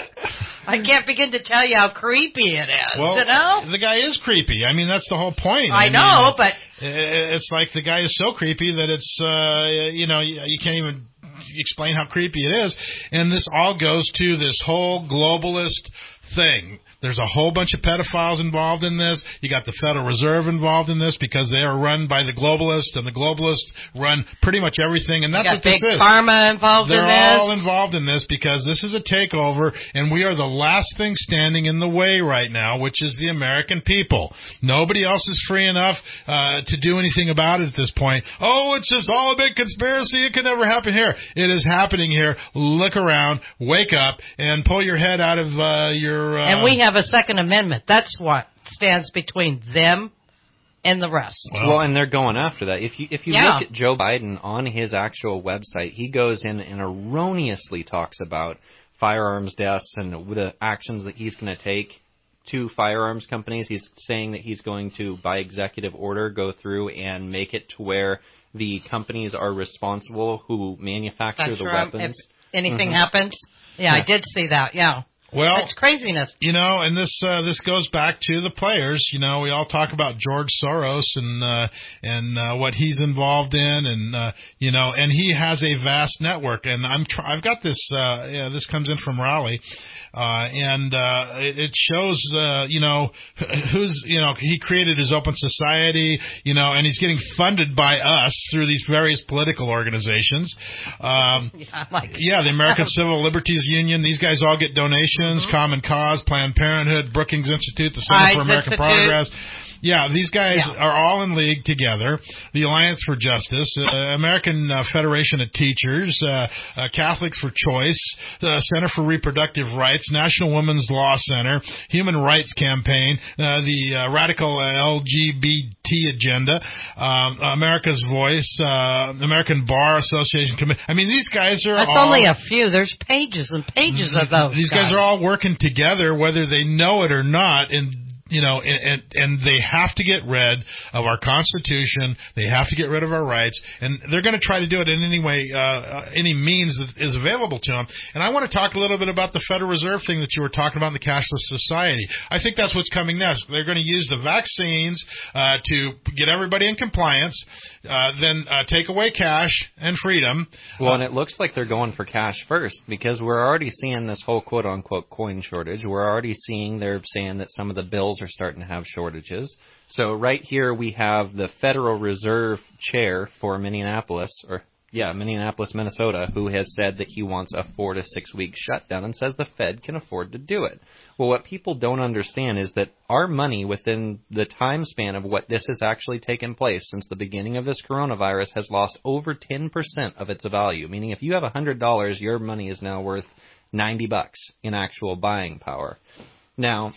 I can't begin to tell you how creepy it is. Well, you know? the guy is creepy. I mean, that's the whole point. I, I know, mean, but it's like the guy is so creepy that it's uh, you know you, you can't even explain how creepy it is. And this all goes to this whole globalist thing. There's a whole bunch of pedophiles involved in this. You got the Federal Reserve involved in this because they are run by the globalists, and the globalists run pretty much everything. And that's you got what this big is. Pharma involved They're in this. all involved in this because this is a takeover, and we are the last thing standing in the way right now, which is the American people. Nobody else is free enough uh, to do anything about it at this point. Oh, it's just all a big conspiracy. It could never happen here. It is happening here. Look around, wake up, and pull your head out of uh, your... Uh, and we have a Second Amendment. That's what stands between them and the rest. Well, well, and they're going after that. If you if you yeah. look at Joe Biden on his actual website, he goes in and erroneously talks about firearms deaths and the actions that he's going to take to firearms companies. He's saying that he's going to, by executive order, go through and make it to where the companies are responsible who manufacture That's the right. weapons. If anything mm-hmm. happens, yeah, yeah, I did see that. Yeah. Well, it's craziness. You know, and this uh, this goes back to the players. You know, we all talk about George Soros and uh, and uh, what he's involved in, and uh, you know, and he has a vast network. And I'm tr- I've got this. Uh, yeah, this comes in from Raleigh. Uh, and, uh, it, it shows, uh, you know, who's, you know, he created his open society, you know, and he's getting funded by us through these various political organizations. Um, yeah, like, yeah, the American Civil Liberties Union, these guys all get donations, mm-hmm. Common Cause, Planned Parenthood, Brookings Institute, the Center I for American Institute. Progress. Yeah, these guys yeah. are all in league together. The Alliance for Justice, uh, American uh, Federation of Teachers, uh, uh, Catholics for Choice, uh, Center for Reproductive Rights, National Women's Law Center, Human Rights Campaign, uh, the uh, Radical L G B T Agenda, um, America's Voice, uh, American Bar Association Committee. I mean, these guys are That's all... only a few. There's pages and pages of those These guys. guys are all working together, whether they know it or not, and you know, and, and and they have to get rid of our Constitution. They have to get rid of our rights, and they're going to try to do it in any way, uh, any means that is available to them. And I want to talk a little bit about the Federal Reserve thing that you were talking about in the cashless society. I think that's what's coming next. They're going to use the vaccines uh, to get everybody in compliance, uh, then uh, take away cash and freedom. Well, uh, and it looks like they're going for cash first because we're already seeing this whole quote-unquote coin shortage. We're already seeing they're saying that some of the bills are starting to have shortages. So right here we have the Federal Reserve chair for Minneapolis, or yeah, Minneapolis, Minnesota, who has said that he wants a four to six week shutdown and says the Fed can afford to do it. Well, what people don't understand is that our money within the time span of what this has actually taken place since the beginning of this coronavirus has lost over ten percent of its value, meaning if you have one hundred dollars, your money is now worth ninety bucks in actual buying power. Now,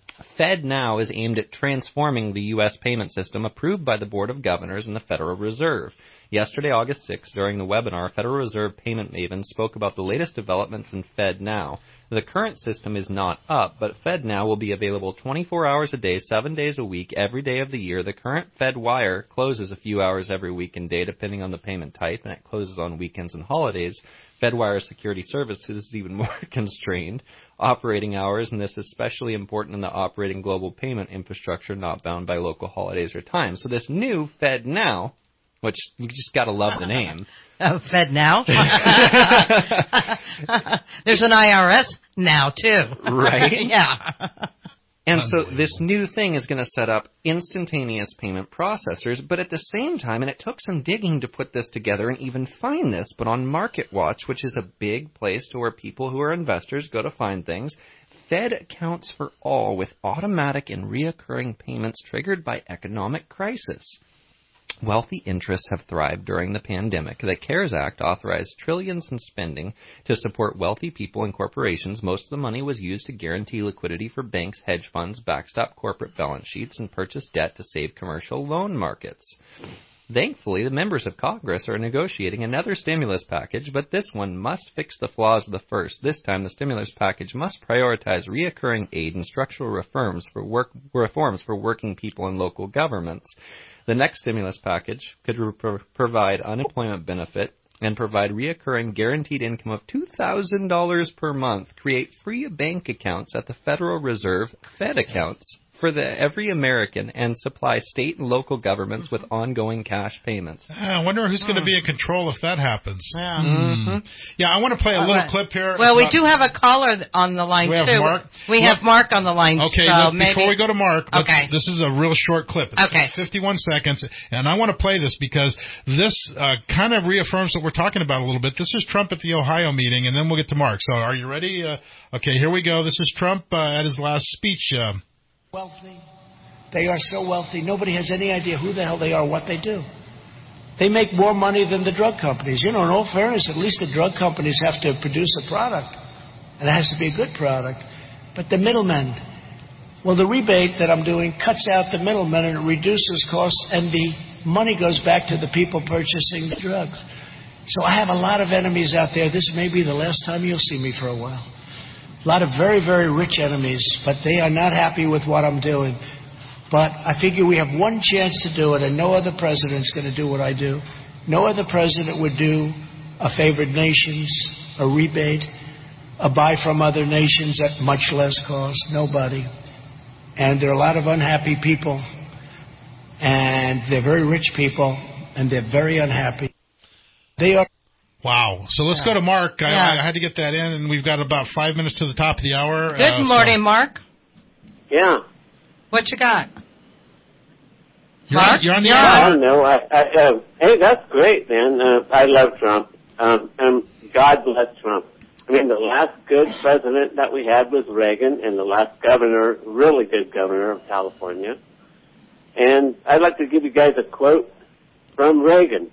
FedNow is aimed at transforming the U S payment system approved by the Board of Governors and the Federal Reserve. Yesterday, August sixth, during the webinar, Federal Reserve Payment Maven spoke about the latest developments in FedNow. The current system is not up, but FedNow will be available twenty-four hours a day, seven days a week, every day of the year. The current FedWire closes a few hours every week and day, depending on the payment type, and it closes on weekends and holidays. FedWire Security Services is even more constrained operating hours, and this is especially important in the operating global payment infrastructure not bound by local holidays or time. So this new FedNow, which you just got to love the name. Oh, FedNow? There's an I R S now, too. Right? Yeah. And so this new thing is going to set up instantaneous payment processors, but at the same time, and it took some digging to put this together and even find this, but on MarketWatch, which is a big place to where people who are investors go to find things, Fed accounts for all with automatic and reoccurring payments triggered by economic crisis. Wealthy interests have thrived during the pandemic. The CARES Act authorized trillions in spending to support wealthy people and corporations. Most of the money was used to guarantee liquidity for banks, hedge funds, backstop corporate balance sheets, and purchase debt to save commercial loan markets. Thankfully, the members of Congress are negotiating another stimulus package, but this one must fix the flaws of the first. This time, the stimulus package must prioritize reoccurring aid and structural reforms for work, reforms for working people and local governments. The next stimulus package could re- provide unemployment benefit and provide reoccurring guaranteed income of two thousand dollars per month, create free bank accounts at the Federal Reserve Fed accounts for the every American, and supply state and local governments with ongoing cash payments. I wonder who's going to be in control if that happens. Yeah. Mm-hmm. Yeah, I want to play a All little right. clip here. Well, we do have a caller on the line, We have too. Mark? We Look- have Mark on the line, Okay, so let's- maybe... before we go to Mark, let's- Okay. this is a real short clip. It's Okay. fifty-one seconds, and I want to play this because this uh, kind of reaffirms what we're talking about a little bit. This is Trump at the Ohio meeting, and then we'll get to Mark. So are you ready? Uh, okay, here we go. This is Trump uh, at his last speech. Uh, Wealthy. They are so wealthy, nobody has any idea who the hell they are, what they do. They make more money than the drug companies. You know, in all fairness, at least the drug companies have to produce a product, and it has to be a good product. But the middlemen, well, the rebate that I'm doing cuts out the middlemen, and it reduces costs, and the money goes back to the people purchasing the drugs. So I have a lot of enemies out there. This may be the last time you'll see me for a while. A lot of very, very rich enemies, but they are not happy with what I'm doing. But I figure we have one chance to do it, and no other president's going to do what I do. No other president would do a favored nations, a rebate, a buy from other nations at much less cost. Nobody. And there are a lot of unhappy people, and they're very rich people, and they're very unhappy. They are. Wow. So let's Yeah. go to Mark. I, Yeah. I had to get that in, and we've got about five minutes to the top of the hour. Good uh, so- morning, Mark. Yeah. What you got? You're Mark? on, you're on the I air. don't know. I, I, uh, hey, that's great, man. Uh, I love Trump. Um, and God bless Trump. I mean, the last good president that we had was Reagan, and the last governor, really good governor of California. And I'd like to give you guys a quote from Reagan.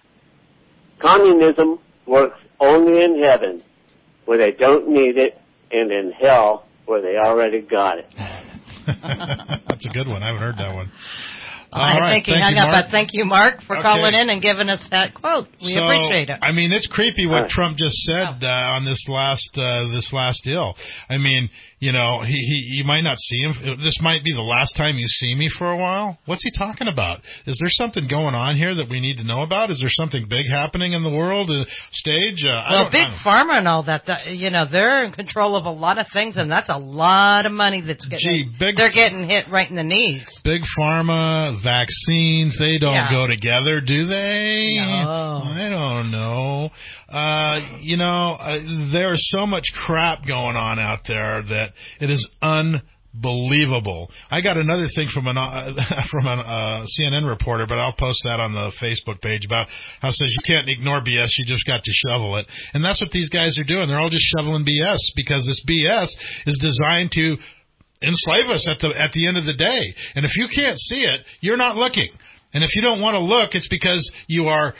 Communism works only in heaven, where they don't need it, and in hell, where they already got it. That's a good one. I haven't heard that one. I All right. think he Thank hung you, up, Mark. but thank you, Mark, for Okay. calling in and giving us that quote. We so, appreciate it. I mean, it's creepy what All right. Trump just said uh, on this last uh, this last deal. I mean, you know, he, he you might not see him. This might be the last time you see me for a while. What's he talking about? Is there something going on here that we need to know about? Is there something big happening in the world uh, stage? Uh, I Well, don't, Big I don't- Pharma and all that, that, you know, they're in control of a lot of things, and that's a lot of money that's getting. Gee, big- they're getting hit right in the knees. Big pharma, vaccines, they don't Yeah. go together, do they? No. I don't know. Uh, you know, uh, there's so much crap going on out there that it is unbelievable. I got another thing from an uh, from a uh, C N N reporter, but I'll post that on the Facebook page about how it says you can't ignore B S, you just got to shovel it. And that's what these guys are doing. They're all just shoveling B S because this B S is designed to enslave us at the at the end of the day. And if you can't see it, you're not looking. And if you don't want to look, it's because you are,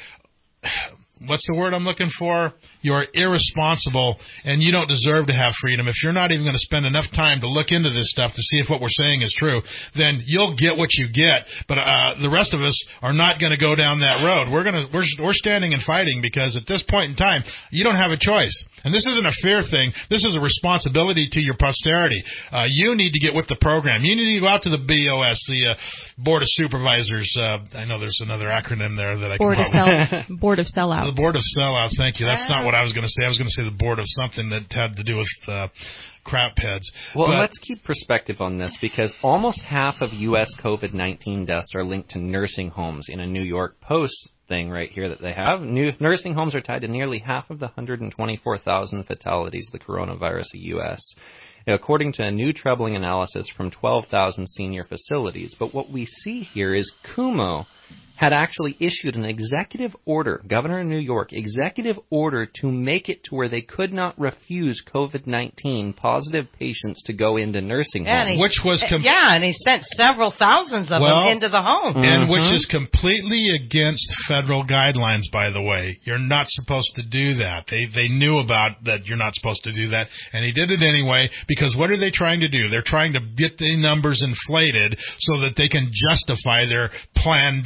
what's the word I'm looking for? You are irresponsible, and you don't deserve to have freedom. If you're not even going to spend enough time to look into this stuff to see if what we're saying is true, then you'll get what you get. But uh, the rest of us are not going to go down that road. We're going to we're we're standing and fighting because at this point in time, you don't have a choice. And this isn't a fear thing. This is a responsibility to your posterity. Uh, you need to get with the program. You need to go out to the B O S, the uh, Board of Supervisors. Uh, I know there's another acronym there that I Board can of probably... sell, Board of Sellouts. The Board of Sellouts, thank you. That's not what I was going to say. I was going to say the Board of something that had to do with uh, crap heads. Well, But- let's keep perspective on this because almost half of U S COVID nineteen deaths are linked to nursing homes in a New York Post thing right here that they have. New, nursing homes are tied to nearly half of the one hundred twenty-four thousand fatalities of the coronavirus in the U S, according to a new troubling analysis from twelve thousand senior facilities. But what we see here is Cuomo had actually issued an executive order, Governor of New York, executive order to make it to where they could not refuse COVID nineteen positive patients to go into nursing Yeah, homes. and he- Which was com- yeah, and he sent several thousands of Well, them into the home. And which is completely against federal guidelines, by the way. You're not supposed to do that. They they knew about that you're not supposed to do that, and he did it anyway, because what are they trying to do? They're trying to get the numbers inflated so that they can justify their pandemic.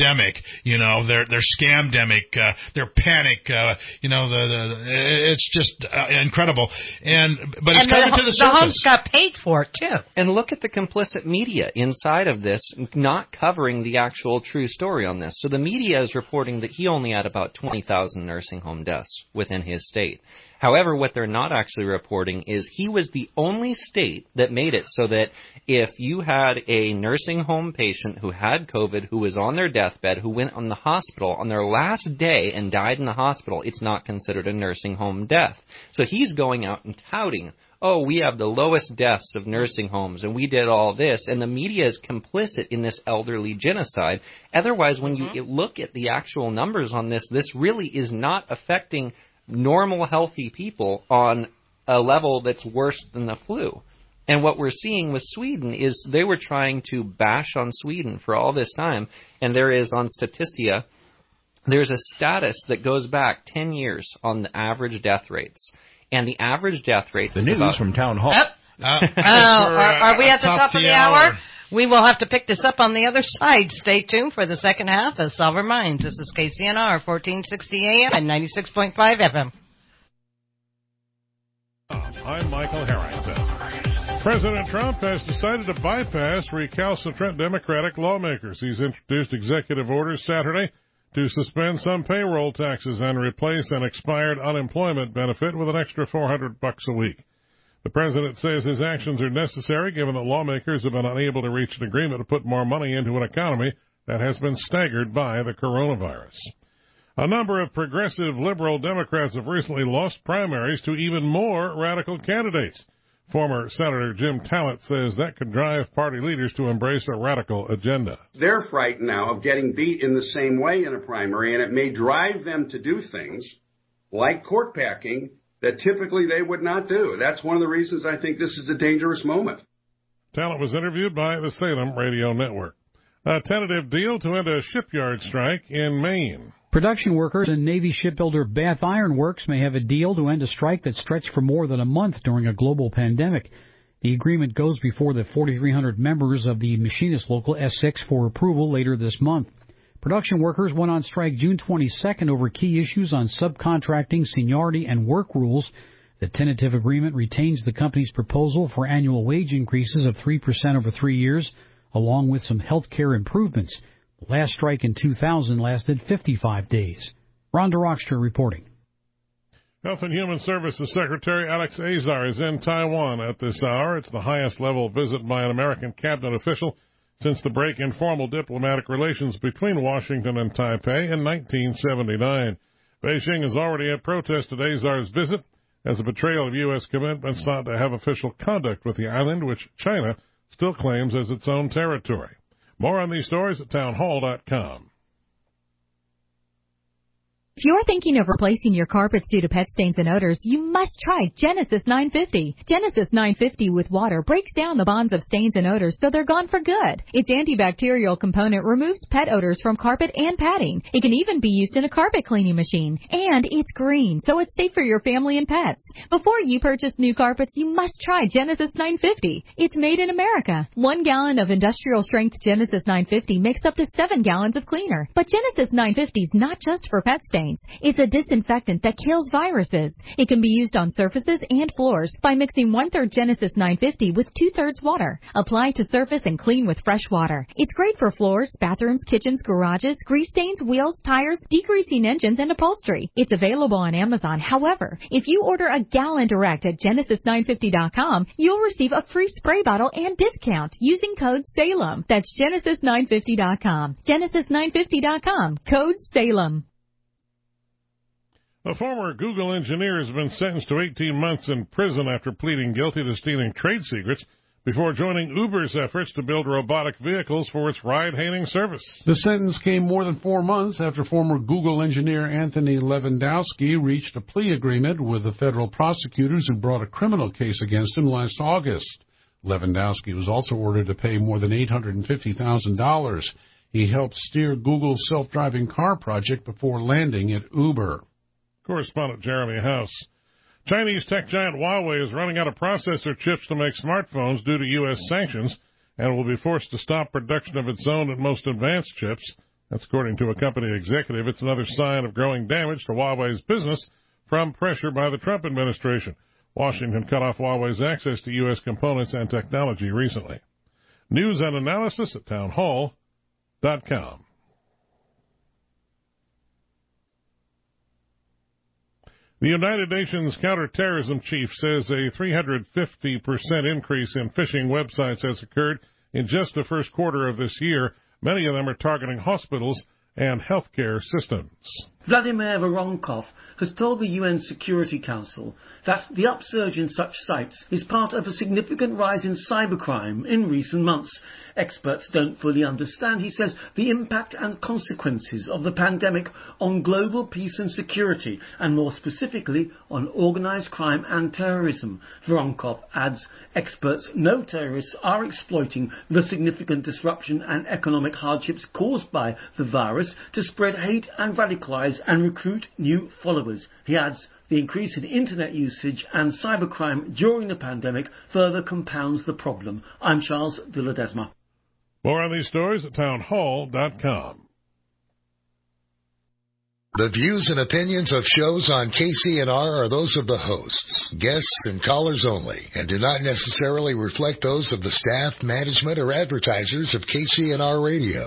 you know, their their scamdemic, uh, their panic, uh, you know, the, the it's just uh, incredible. And but it's and coming the, to the the surface. homes got paid for it too. And look at the complicit media inside of this, not covering the actual true story on this. So the media is reporting that he only had about twenty thousand nursing home deaths within his state. However, what they're not actually reporting is he was the only state that made it so that if you had a nursing home patient who had COVID, who was on their deathbed, who went on the hospital on their last day and died in the hospital, it's not considered a nursing home death. So he's going out and touting, oh, we have the lowest deaths of nursing homes, and we did all this, and the media is complicit in this elderly genocide. Otherwise, when mm-hmm. you look at the actual numbers on this, this really is not affecting normal, healthy people on a level that's worse than the flu. And what we're seeing with Sweden is they were trying to bash on Sweden for all this time, and there is on Statista, there's a status that goes back ten years on the average death rates. And the average death rates... The is news about, from Town Hall. Yep. Uh, oh, are, are we at the top, top of the hour? hour? We will have to pick this up on the other side. Stay tuned for the second half of Solver Minds. This is K C N R, fourteen sixty A M and ninety-six point five F M. I'm Michael Harrington. President Trump has decided to bypass recalcitrant Democratic lawmakers. He's introduced executive orders Saturday to suspend some payroll taxes and replace an expired unemployment benefit with an extra four hundred bucks a week. The president says his actions are necessary given that lawmakers have been unable to reach an agreement to put more money into an economy that has been staggered by the coronavirus. A number of progressive liberal Democrats have recently lost primaries to even more radical candidates. Former Senator Jim Talent says that could drive party leaders to embrace a radical agenda. They're frightened now of getting beat in the same way in a primary, and it may drive them to do things like court packing that typically they would not do. That's one of the reasons I think this is a dangerous moment. Talent was interviewed by the Salem Radio Network. A tentative deal to end a shipyard strike in Maine. Production workers in Navy shipbuilder Bath Iron Works may have a deal to end a strike that stretched for more than a month during a global pandemic. The agreement goes before the forty-three hundred members of the machinist local S six for approval later this month. Production workers went on strike June twenty-second over key issues on subcontracting, seniority, and work rules. The tentative agreement retains the company's proposal for annual wage increases of three percent over three years, along with some health care improvements. The last strike in two thousand lasted fifty-five days. Rhonda Rockster reporting. Health and Human Services Secretary Alex Azar is in Taiwan at this hour. It's the highest level visit by an American cabinet official since the break in formal diplomatic relations between Washington and Taipei in nineteen seventy-nine. Beijing has already protested Azar's visit as a betrayal of U S commitments not to have official conduct with the island, which China still claims as its own territory. More on these stories at townhall dot com. If you're thinking of replacing your carpets due to pet stains and odors, you must try Genesis nine fifty. Genesis nine fifty with water breaks down the bonds of stains and odors so they're gone for good. Its antibacterial component removes pet odors from carpet and padding. It can even be used in a carpet cleaning machine. And it's green, so it's safe for your family and pets. Before you purchase new carpets, you must try Genesis nine fifty. It's made in America. One gallon of industrial strength Genesis nine fifty makes up to seven gallons of cleaner. But Genesis nine fifty is not just for pet stains. It's a disinfectant that kills viruses. It can be used on surfaces and floors by mixing one-third Genesis nine fifty with two-thirds water. Apply to surface and clean with fresh water. It's great for floors, bathrooms, kitchens, garages, grease stains, wheels, tires, degreasing engines, and upholstery. It's available on Amazon. However, if you order a gallon direct at Genesis nine fifty dot com, you'll receive a free spray bottle and discount using code SALEM. That's Genesis nine fifty dot com. Genesis nine fifty dot com. Code SALEM. A former Google engineer has been sentenced to eighteen months in prison after pleading guilty to stealing trade secrets before joining Uber's efforts to build robotic vehicles for its ride-hailing service. The sentence came more than four months after former Google engineer Anthony Levandowski reached a plea agreement with the federal prosecutors who brought a criminal case against him last August. Levandowski was also ordered to pay more than eight hundred fifty thousand dollars. He helped steer Google's self-driving car project before landing at Uber. Correspondent Jeremy House. Chinese tech giant Huawei is running out of processor chips to make smartphones due to U S sanctions and will be forced to stop production of its own and most advanced chips. That's according to a company executive. It's another sign of growing damage to Huawei's business from pressure by the Trump administration. Washington cut off Huawei's access to U S components and technology recently. News and analysis at townhall dot com. The United Nations counterterrorism chief says a three hundred fifty percent increase in phishing websites has occurred in just the first quarter of this year. Many of them are targeting hospitals and healthcare systems. Vladimir Voronkov has told the U N Security Council that the upsurge in such sites is part of a significant rise in cybercrime in recent months. Experts don't fully understand, he says, the impact and consequences of the pandemic on global peace and security, and more specifically on organised crime and terrorism. Voronkov adds, experts know terrorists are exploiting the significant disruption and economic hardships caused by the virus to spread hate and radicalise and recruit new followers. He adds, the increase in internet usage and cybercrime during the pandemic further compounds the problem. I'm Charles de Ledesma. More on these stories at townhall dot com. The views and opinions of shows on K C N R are those of the hosts, guests, and callers only, and do not necessarily reflect those of the staff, management, or advertisers of K C N R Radio.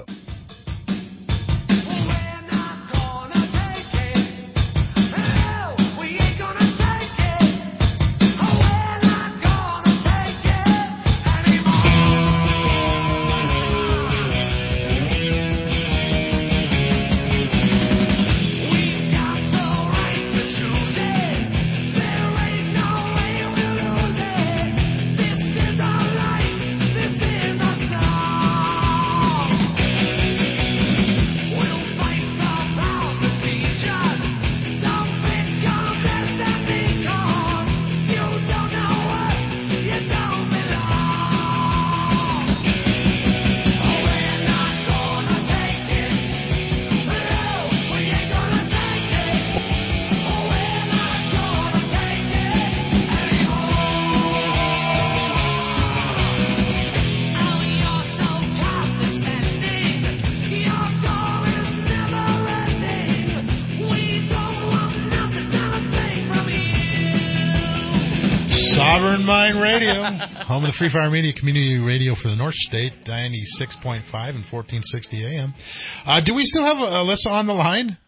Mind Radio, home of the Free Fire Media Community Radio for the North State, ninety-six point five and fourteen sixty A M. Uh, do we still have Alyssa on the line?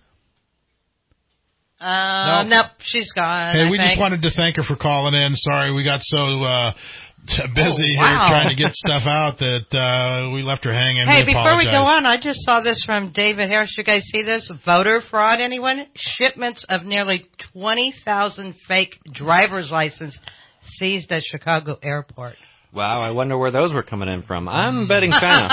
Uh, no. Nope, she's gone. Hey, I we think. just wanted to thank her for calling in. Sorry, we got so uh, busy oh, wow. here trying to get stuff out that uh, we left her hanging. Hey, we before we apologize. go on, I just saw this from David Harris. You guys see this? Voter fraud, anyone? Shipments of nearly twenty thousand fake driver's license seized at Chicago airport. Wow, I wonder where those were coming in from. I'm betting China.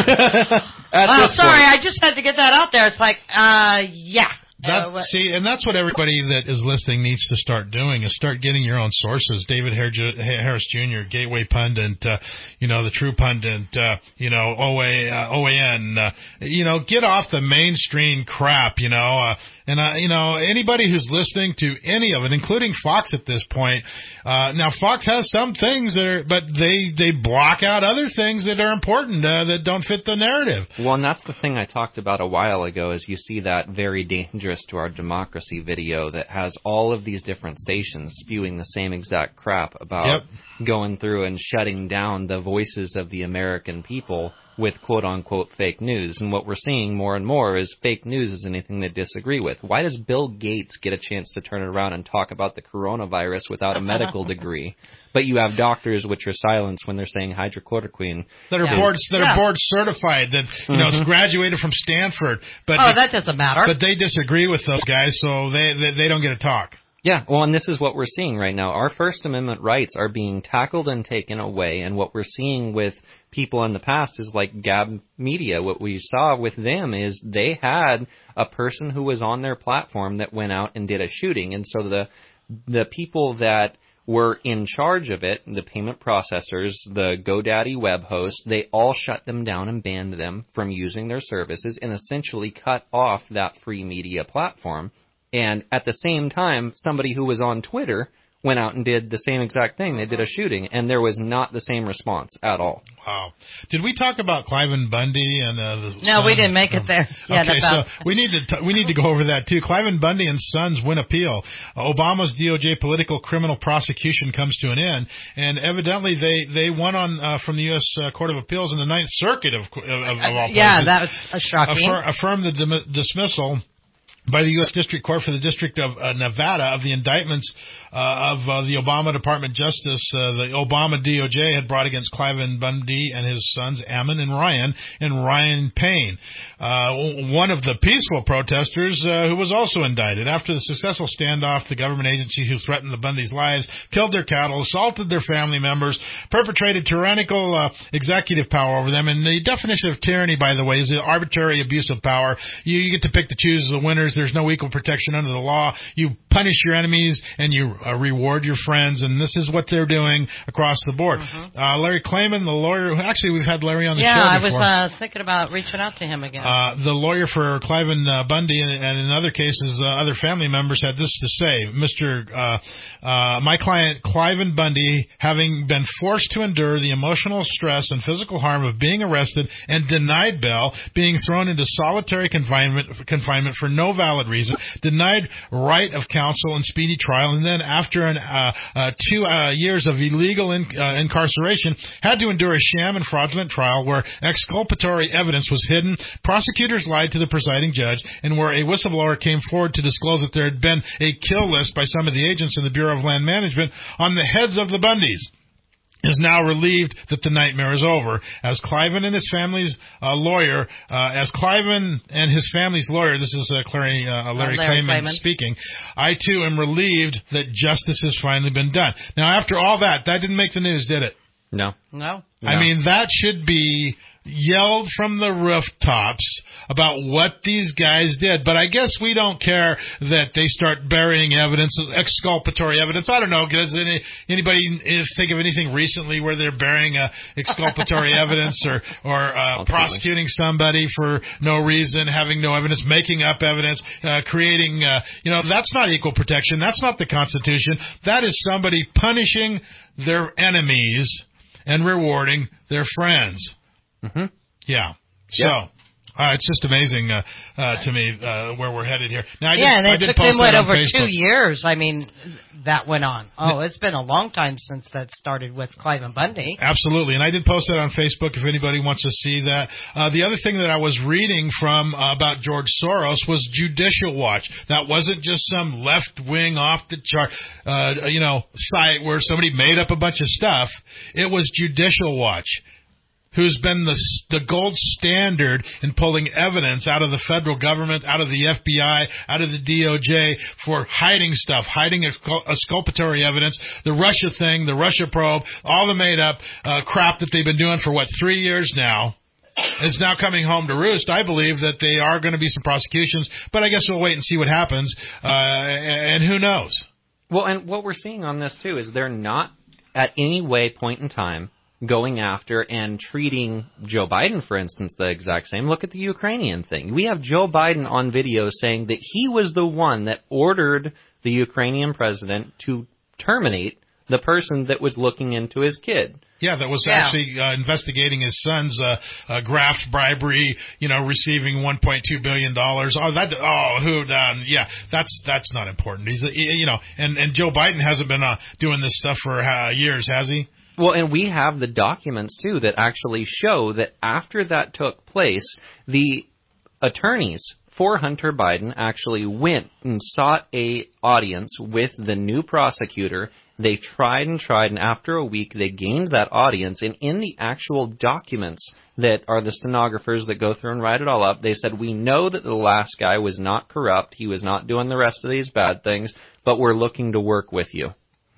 Oh, sorry, I just had to get that out there. It's like, uh, yeah. That, uh, see, and that's what everybody that is listening needs to start doing is start getting your own sources. David Harris Junior, Gateway Pundit, uh, you know, the True Pundit, uh, you know, O A, uh, O A N, uh, you know, get off the mainstream crap, you know, uh, and, uh, you know, anybody who's listening to any of it, including Fox at this point, uh, now Fox has some things that are, but they, they block out other things that are important, uh, that don't fit the narrative. Well, and that's the thing I talked about a while ago is you see that very dangerous to our democracy video that has all of these different stations spewing the same exact crap about yep. going through and shutting down the voices of the American people with quote-unquote fake news. And what we're seeing more and more is fake news is anything they disagree with. Why does Bill Gates get a chance to turn it around and talk about the coronavirus without a medical degree? But you have doctors which are silenced when they're saying hydrochloroquine. That are yeah. board that yeah. are board certified, that you know, mm-hmm. graduated from Stanford. But oh, that doesn't matter. But they disagree with those guys, so they they, they don't get to talk. Yeah, well, and this is what we're seeing right now. Our First Amendment rights are being tackled and taken away, and what we're seeing with people in the past is like Gab Media. What we saw with them is they had a person who was on their platform that went out and did a shooting, and so the the people that were in charge of it, the payment processors, the GoDaddy web host, they all shut them down and banned them from using their services and essentially cut off that free media platform. And at the same time, somebody who was on Twitter went out and did the same exact thing. They did a shooting, and there was not the same response at all. Wow. Did we talk about Cliven Bundy and uh, the No, son? we didn't make it there. Yeah, okay, about... so we need to t- we need to go over that too. Cliven Bundy and Sons win appeal. Uh, Obama's D O J political criminal prosecution comes to an end, and evidently they they won on uh, from the U S Uh, Court of Appeals in the Ninth Circuit of of, of all places. Yeah, that was uh, shocking. Affirm, affirmed the dim- dismissal by the U S District Court for the District of uh, Nevada of the indictments uh, of uh, the Obama Department of Justice. Uh, the Obama D O J had brought against Cliven Bundy and his sons Ammon and Ryan and Ryan Payne, uh, one of the peaceful protesters uh, who was also indicted. After the successful standoff, the government agency who threatened the Bundys' lives killed their cattle, assaulted their family members, perpetrated tyrannical uh, executive power over them. And the definition of tyranny, by the way, is the arbitrary abuse of power. You, you get to pick to choose the winners. There's no equal protection under the law. You punish your enemies and you uh, reward your friends, and this is what they're doing across the board. Mm-hmm. Uh, Larry Klayman, the lawyer, actually we've had Larry on the yeah, show I before. was uh, thinking about reaching out to him again. Uh, the lawyer for Cliven uh, Bundy and, and in other cases, uh, other family members had this to say. Mister Uh, uh, my client, Cliven Bundy, having been forced to endure the emotional stress and physical harm of being arrested and denied bail, being thrown into solitary confinement, confinement for no valid reason, denied right of counsel and speedy trial, and then after an, uh, uh, two uh, years of illegal in, uh, incarceration, had to endure a sham and fraudulent trial where exculpatory evidence was hidden, prosecutors lied to the presiding judge, and where a whistleblower came forward to disclose that there had been a kill list by some of the agents in the Bureau of Land Management on the heads of the Bundys. Is now relieved that the nightmare is over. As Cliven and his family's uh, lawyer, uh, as Cliven and his family's lawyer, this is uh, Larry, uh, Larry, uh, Larry Klayman speaking, I too am relieved that justice has finally been done. Now, after all that, that didn't make the news, did it? No. No. I No. mean, that should be yelled from the rooftops about what these guys did. But I guess we don't care that they start burying evidence, exculpatory evidence. I don't know. Does any, anybody think of anything recently where they're burying uh, exculpatory evidence or, or uh, prosecuting somebody for no reason, having no evidence, making up evidence, uh, creating, uh, you know, that's not equal protection. That's not the Constitution. That is somebody punishing their enemies and rewarding their friends. Mm-hmm. Yeah. So, Yep. uh, it's just amazing uh, uh, to me uh, where we're headed here. Now, I yeah, did, and I it did took post them, that what, on over Facebook. two years? I mean, that went on. Oh, it's been a long time since that started with Cliven Bundy. Absolutely, and I did post that on Facebook if anybody wants to see that. Uh, the other thing that I was reading from uh, about George Soros was Judicial Watch. That wasn't just some left-wing, off-the-chart, uh, you know, site where somebody made up a bunch of stuff. It was Judicial Watch, who's been the the gold standard in pulling evidence out of the federal government, out of the F B I, out of the D O J for hiding stuff, hiding excul- exculpatory evidence, the Russia thing, the Russia probe, all the made-up uh, crap that they've been doing for, what, three years now, is now coming home to roost. I believe that there are going to be some prosecutions, but I guess we'll wait and see what happens, uh, and who knows? Well, and what we're seeing on this, too, is they're not at any way, point in time, going after and treating Joe Biden, for instance, the exact same. Look at the Ukrainian thing. We have Joe Biden on video saying that he was the one that ordered the Ukrainian president to terminate the person that was looking into his kid. Yeah, that was Yeah. actually uh, investigating his son's uh, uh, graft bribery, you know, receiving one point two billion dollars. Oh, that, oh, who, um, yeah, that's that's not important. He's, a, you know, and, and Joe Biden hasn't been uh, doing this stuff for uh, years, has he? Well, and we have the documents, too, that actually show that after that took place, the attorneys for Hunter Biden actually went and sought a audience with the new prosecutor. They tried and tried, and after a week, they gained that audience. And in the actual documents that are the stenographers that go through and write it all up, they said, we know that the last guy was not corrupt. He was not doing the rest of these bad things, but we're looking to work with you.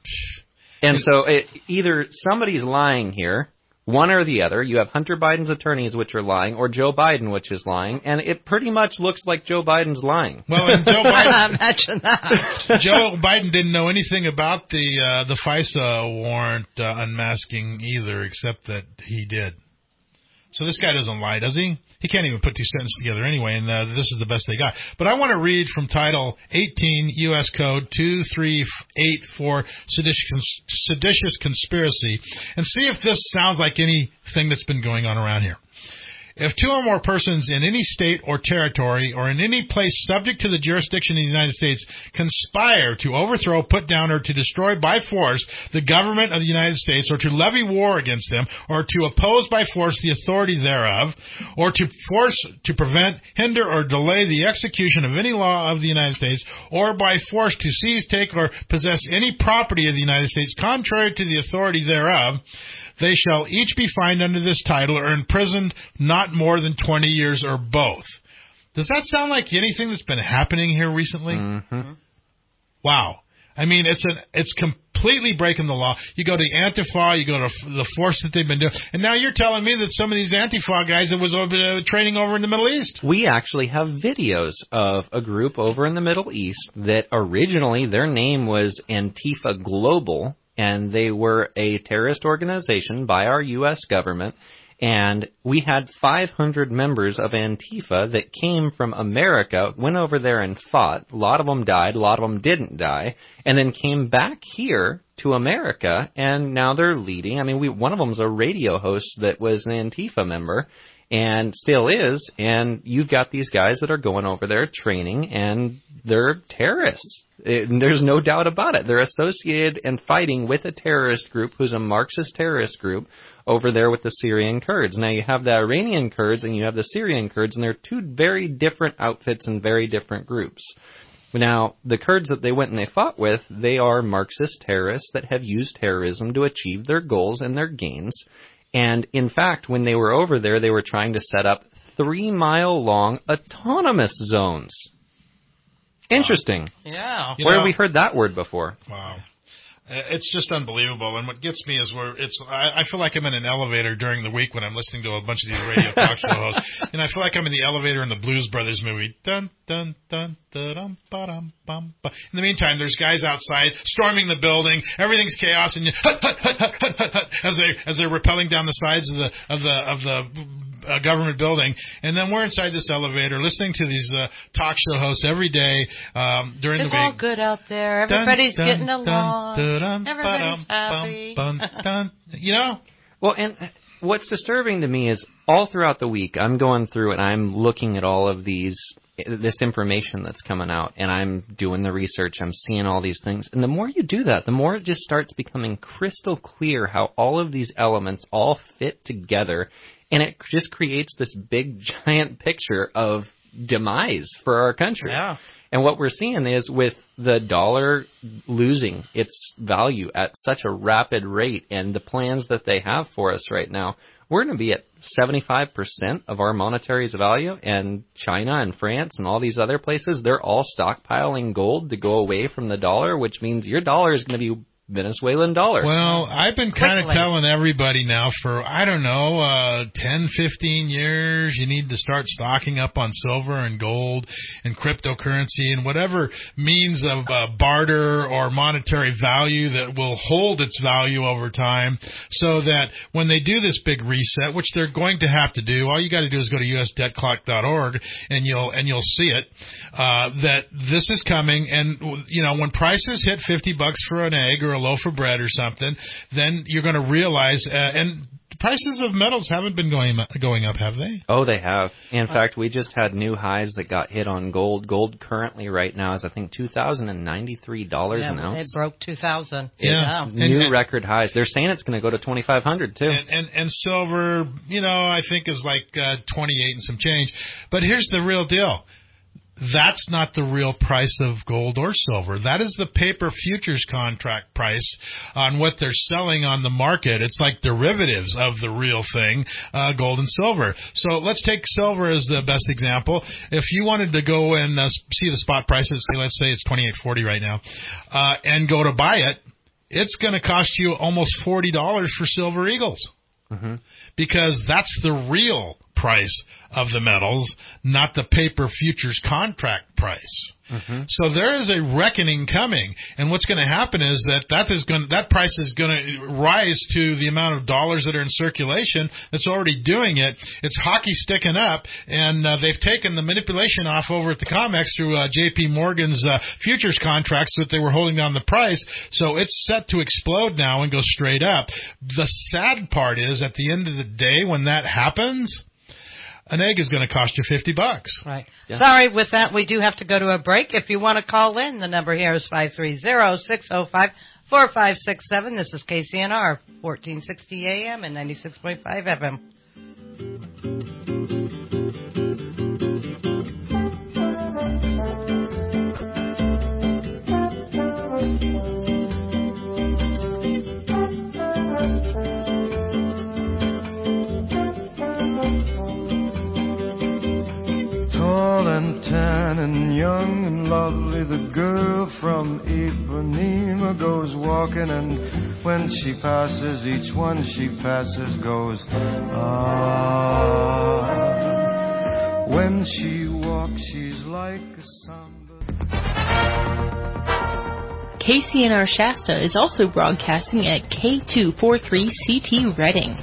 And so it, either somebody's lying here, one or the other. You have Hunter Biden's attorneys, which are lying, or Joe Biden, which is lying, and it pretty much looks like Joe Biden's lying. Well, and Joe Biden, Imagine that. Joe Biden didn't know anything about the uh, the FISA warrant uh, unmasking either, except that he did. So this guy doesn't lie, does he? he can't even put two sentences together anyway, and uh, this is the best they got. But I want to read from Title eighteen, U S Code two three eight four, seditious, seditious conspiracy, and see if this sounds like anything that's been going on around here. If two or more persons in any state or territory or in any place subject to the jurisdiction of the United States conspire to overthrow, put down, or to destroy by force the government of the United States, or to levy war against them, or to oppose by force the authority thereof, or to force to prevent, hinder, or delay the execution of any law of the United States, or by force to seize, take, or possess any property of the United States contrary to the authority thereof, they shall each be fined under this title or imprisoned not more than twenty years or both. Does that sound like anything that's been happening here recently? Mm-hmm. Wow. I mean, it's an it's completely breaking the law. You go to Antifa, you go to the force that they've been doing, and now you're telling me that some of these Antifa guys that was over, uh, training over in the Middle East. We actually have videos of a group over in the Middle East that originally their name was Antifa Global, and they were a terrorist organization by our U S government, and we had five hundred members of Antifa that came from America, went over there and fought. A lot of them died, a lot of them didn't die, and then came back here to America, and now they're leading. I mean, we one of them's a radio host that was an Antifa member, and still is, and you've got these guys that are going over there training, and they're terrorists. It, there's no doubt about it. They're associated and fighting with a terrorist group who's a Marxist terrorist group over there with the Syrian Kurds. Now, you have the Iranian Kurds and you have the Syrian Kurds, and they're two very different outfits and very different groups. Now, the Kurds that they went and they fought with, they are Marxist terrorists that have used terrorism to achieve their goals and their gains. And, in fact, when they were over there, they were trying to set up three-mile-long autonomous zones. Interesting. Yeah. You Where know, have we heard that word before? Wow. It's just unbelievable, and what gets me is where it's. I, I feel like I'm in an elevator during the week when I'm listening to a bunch of these radio talk show hosts, and I feel like I'm in the elevator in the Blues Brothers movie. Dun dun dun dun ba dum bum. In the meantime, there's guys outside storming the building. Everything's chaos, and you hut hut hut hut hut hut, hut as they as they're rappelling down the sides of the of the of the. Uh, government building, and then we're inside this elevator listening to these uh, talk show hosts every day um, during it's the week. It's all good out there. Everybody's dun, getting dun, along. Dun, dun, Everybody's ba-dum, happy. Bum, bum, dun. You know? Well, and what's disturbing to me is all throughout the week, I'm going through and I'm looking at all of these, this information that's coming out, and I'm doing the research, I'm seeing all these things. And the more you do that, the more it just starts becoming crystal clear how all of these elements all fit together. And it just creates this big, giant picture of demise for our country. Yeah. And what we're seeing is with the dollar losing its value at such a rapid rate and the plans that they have for us right now, we're going to be at seventy-five percent of our monetary's value. And China and France and all these other places, they're all stockpiling gold to go away from the dollar, which means your dollar is going to be Venezuelan dollar. Well, I've been kind of telling everybody now for, I don't know, uh, ten, fifteen years, you need to start stocking up on silver and gold and cryptocurrency and whatever means of uh, barter or monetary value that will hold its value over time, so that when they do this big reset, which they're going to have to do, all you got to do is go to U S debt clock dot org and you'll and you'll see it, uh, that this is coming. And, you know, when prices hit fifty bucks for an egg or a loaf of bread or something, then you're going to realize, uh, and prices of metals haven't been going going up, have they? Oh, they have. In fact, we just had new highs that got hit on gold. Gold currently right now is, I think, two thousand ninety-three dollars yeah, an ounce. It broke two thousand. Yeah. yeah. New and, record highs. They're saying it's going to go to twenty-five hundred too. And, and, and silver, you know, I think is like uh, twenty-eight and some change. But here's the real deal. That's not the real price of gold or silver. That is the paper futures contract price on what they're selling on the market. It's like derivatives of the real thing, uh, gold and silver. So let's take silver as the best example. If you wanted to go and uh, see the spot prices, say, let's say it's twenty-eight forty right now, uh, and go to buy it, it's going to cost you almost forty dollars for Silver Eagles. Mm-hmm. Because that's the real price of the metals, not the paper futures contract price. Mm-hmm. So there is a reckoning coming, and what's going to happen is that that is going that price is going to rise to the amount of dollars that are in circulation that's already doing it. It's hockey sticking up, and uh, they've taken the manipulation off over at the COMEX through uh, J P Morgan's uh, futures contracts that they were holding down the price. So it's set to explode now and go straight up. The sad part is, at the end of the day, when that happens, an egg is going to cost you fifty bucks. Right. Yeah. Sorry, with that, we do have to go to a break. If you want to call in, the number here is five three zero, six zero five, four five six seven. This is K C N R, fourteen sixty A M and ninety-six point five F M. Tan and young and lovely, the girl from Ipanema goes walking, and when she passes, each one she passes goes, ah. When she walks, she's like a samba. K C N R Shasta is also broadcasting at K two forty-three C T Reading.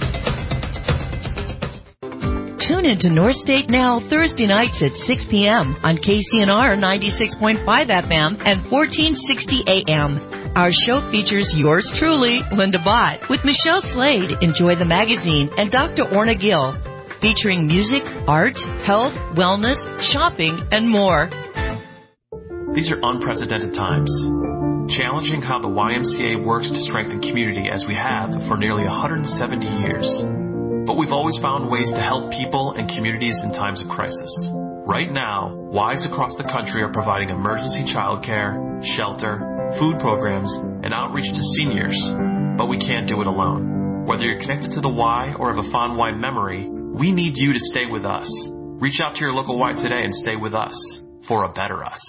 Tune into North State Now Thursday nights at six p.m. on K C N R ninety-six point five F M and fourteen sixty A M. Our show features yours truly, Linda Bott, with Michelle Slade, Enjoy the Magazine, and Doctor Orna Gill, featuring music, art, health, wellness, shopping, and more. These are unprecedented times, challenging how the Y M C A works to strengthen community as we have for nearly one hundred seventy years. But we've always found ways to help people and communities in times of crisis. Right now, Ys across the country are providing emergency childcare, shelter, food programs, and outreach to seniors. But we can't do it alone. Whether you're connected to the Y or have a fond Y memory, we need you to stay with us. Reach out to your local Y today and stay with us for a better us.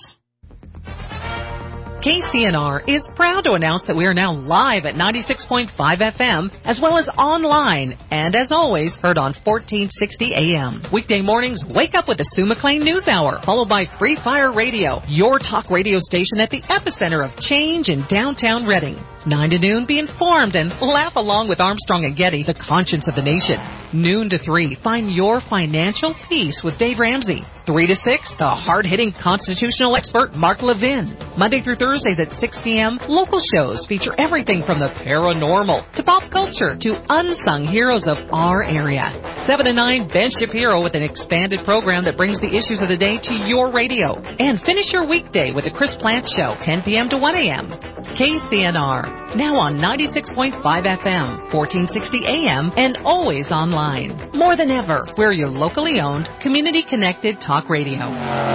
K C N R is proud to announce that we are now live at ninety-six point five F M, as well as online, and as always, heard on fourteen sixty A M. Weekday mornings, wake up with the Sue McLean News Hour, followed by Free Fire Radio, your talk radio station at the epicenter of change in downtown Reading. nine to noon, be informed and laugh along with Armstrong and Getty, the conscience of the nation. Noon to three, find your financial peace with Dave Ramsey. three to six, the hard-hitting constitutional expert Mark Levin. Monday through Thursdays at six p.m., local shows feature everything from the paranormal to pop culture to unsung heroes of our area. seven to nine, Ben Shapiro with an expanded program that brings the issues of the day to your radio. And finish your weekday with the Chris Plant Show, ten p.m. to one a.m. K C N R, now on ninety-six point five F M, fourteen sixty A M, and always online. More than ever, we're your locally owned, community-connected talk radio.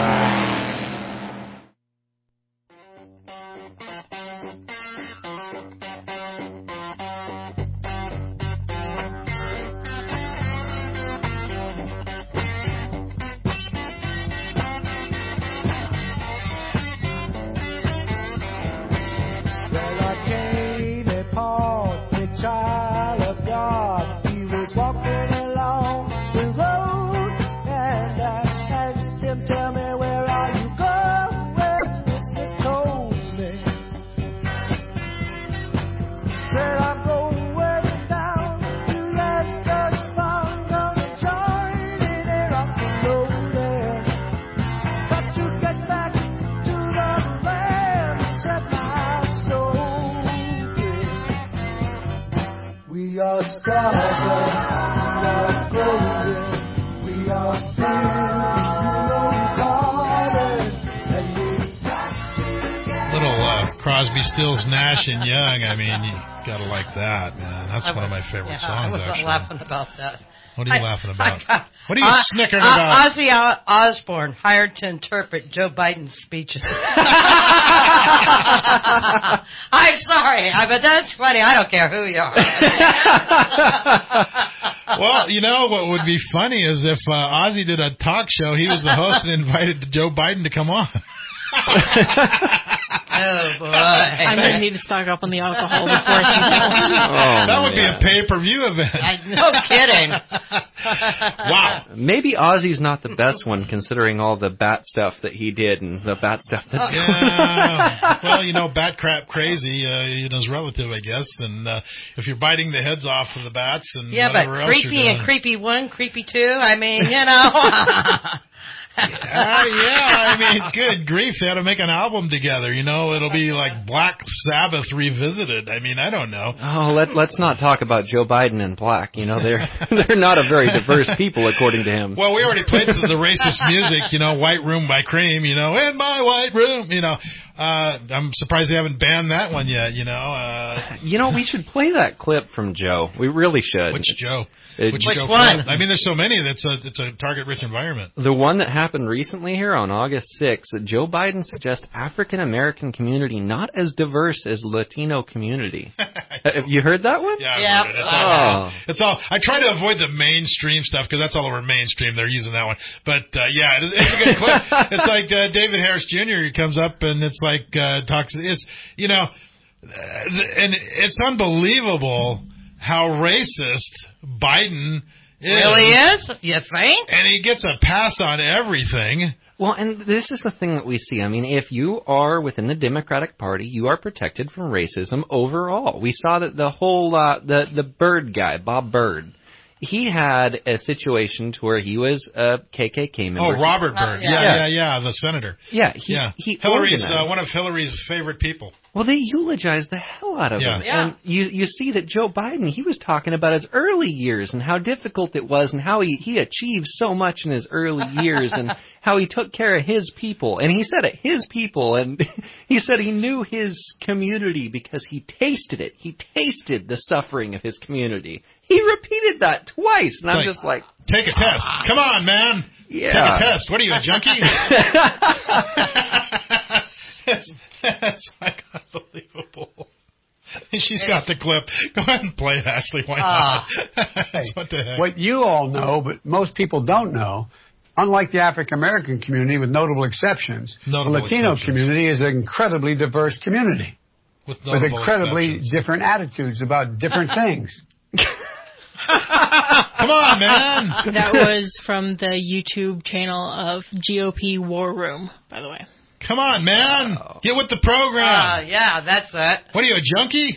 Stills, Nash and Young. I mean, you gotta like that, man. That's I one was, of my favorite yeah, songs. I was actually, laughing about that. What are you I, laughing about? Got, what are you uh, snickering uh, about? Ozzy Osbourne hired to interpret Joe Biden's speeches. I'm sorry, but that's funny. I don't care who you are. Well, you know what would be funny is if uh, Ozzy did a talk show, he was the host and invited Joe Biden to come on. Oh, boy. I'm going to need to stock up on the alcohol before I can go. Oh, that would yeah. be a pay-per-view event. I, no kidding. Wow. Maybe Ozzy's not the best one, considering all the bat stuff that he did and the bat stuff that. Yeah. Well, you know, bat crap crazy uh, you know, is relative, I guess. And uh, if you're biting the heads off of the bats and yeah, whatever but else creepy you're doing. and creepy one, creepy two. I mean, you know. Uh, yeah, I mean, good grief, they had to make an album together. You know, it'll be like Black Sabbath revisited. I mean, I don't know. Oh, let, let's not talk about Joe Biden and Black. You know, they're they're not a very diverse people, according to him. Well, we already played some of the racist music, you know, White Room by Cream, you know, in my white room, you know. Uh, I'm surprised they haven't banned that one yet, you know. Uh, you know, we should play that clip from Joe. We really should. Which Joe? It, Which, Which Joe one? Clip? I mean, there's so many that's a, it's a target-rich environment. The one that happened recently here on August sixth, Joe Biden suggests African-American community not as diverse as Latino community. Have you heard that one? Yeah, I've Yeah. heard it. It's, Oh. all, it's all. I try to avoid the mainstream stuff because that's all over mainstream. They're using that one. But, uh, yeah, it, it's a good clip. It's like uh, David Harris Junior He comes up and it's like uh, talks. It's, you know, uh, and it's unbelievable how racist Biden is. Really is? You think? And he gets a pass on everything. Well, and this is the thing that we see. I mean, if you are within the Democratic Party, you are protected from racism overall. We saw that the whole, uh, the, the Byrd guy, Bob Byrd, he had a situation to where he was a K K K member. Oh, Robert Byrd. Uh, yeah. yeah, Yeah. yeah, yeah, the senator. Yeah, he, yeah. he Hillary's uh, organized. one of Hillary's favorite people. Well, they eulogized the hell out of Yeah. him. Yeah. And you, you see that Joe Biden, he was talking about his early years and how difficult it was and how he, he achieved so much in his early years and how he took care of his people. And he said it, his people. And he said he knew his community because he tasted it. He tasted the suffering of his community. He repeated that twice. And I'm Like, just like, take a test. Come on, man. yeah. Take a test. What are you, a junkie? it's, it's like unbelievable. She's got the clip. Go ahead and play it, Ashley. Why not? Hey, what the heck? what you all know, but most people don't know, unlike the African American community, with notable exceptions, Notable the Latino exceptions. community is an incredibly diverse community With, with notable incredibly exceptions. different attitudes about different things. Come on, man. That was from the YouTube channel of G O P War Room, by the way. Come on, man. Get with the program. Uh, yeah, that's it. What are you, a junkie?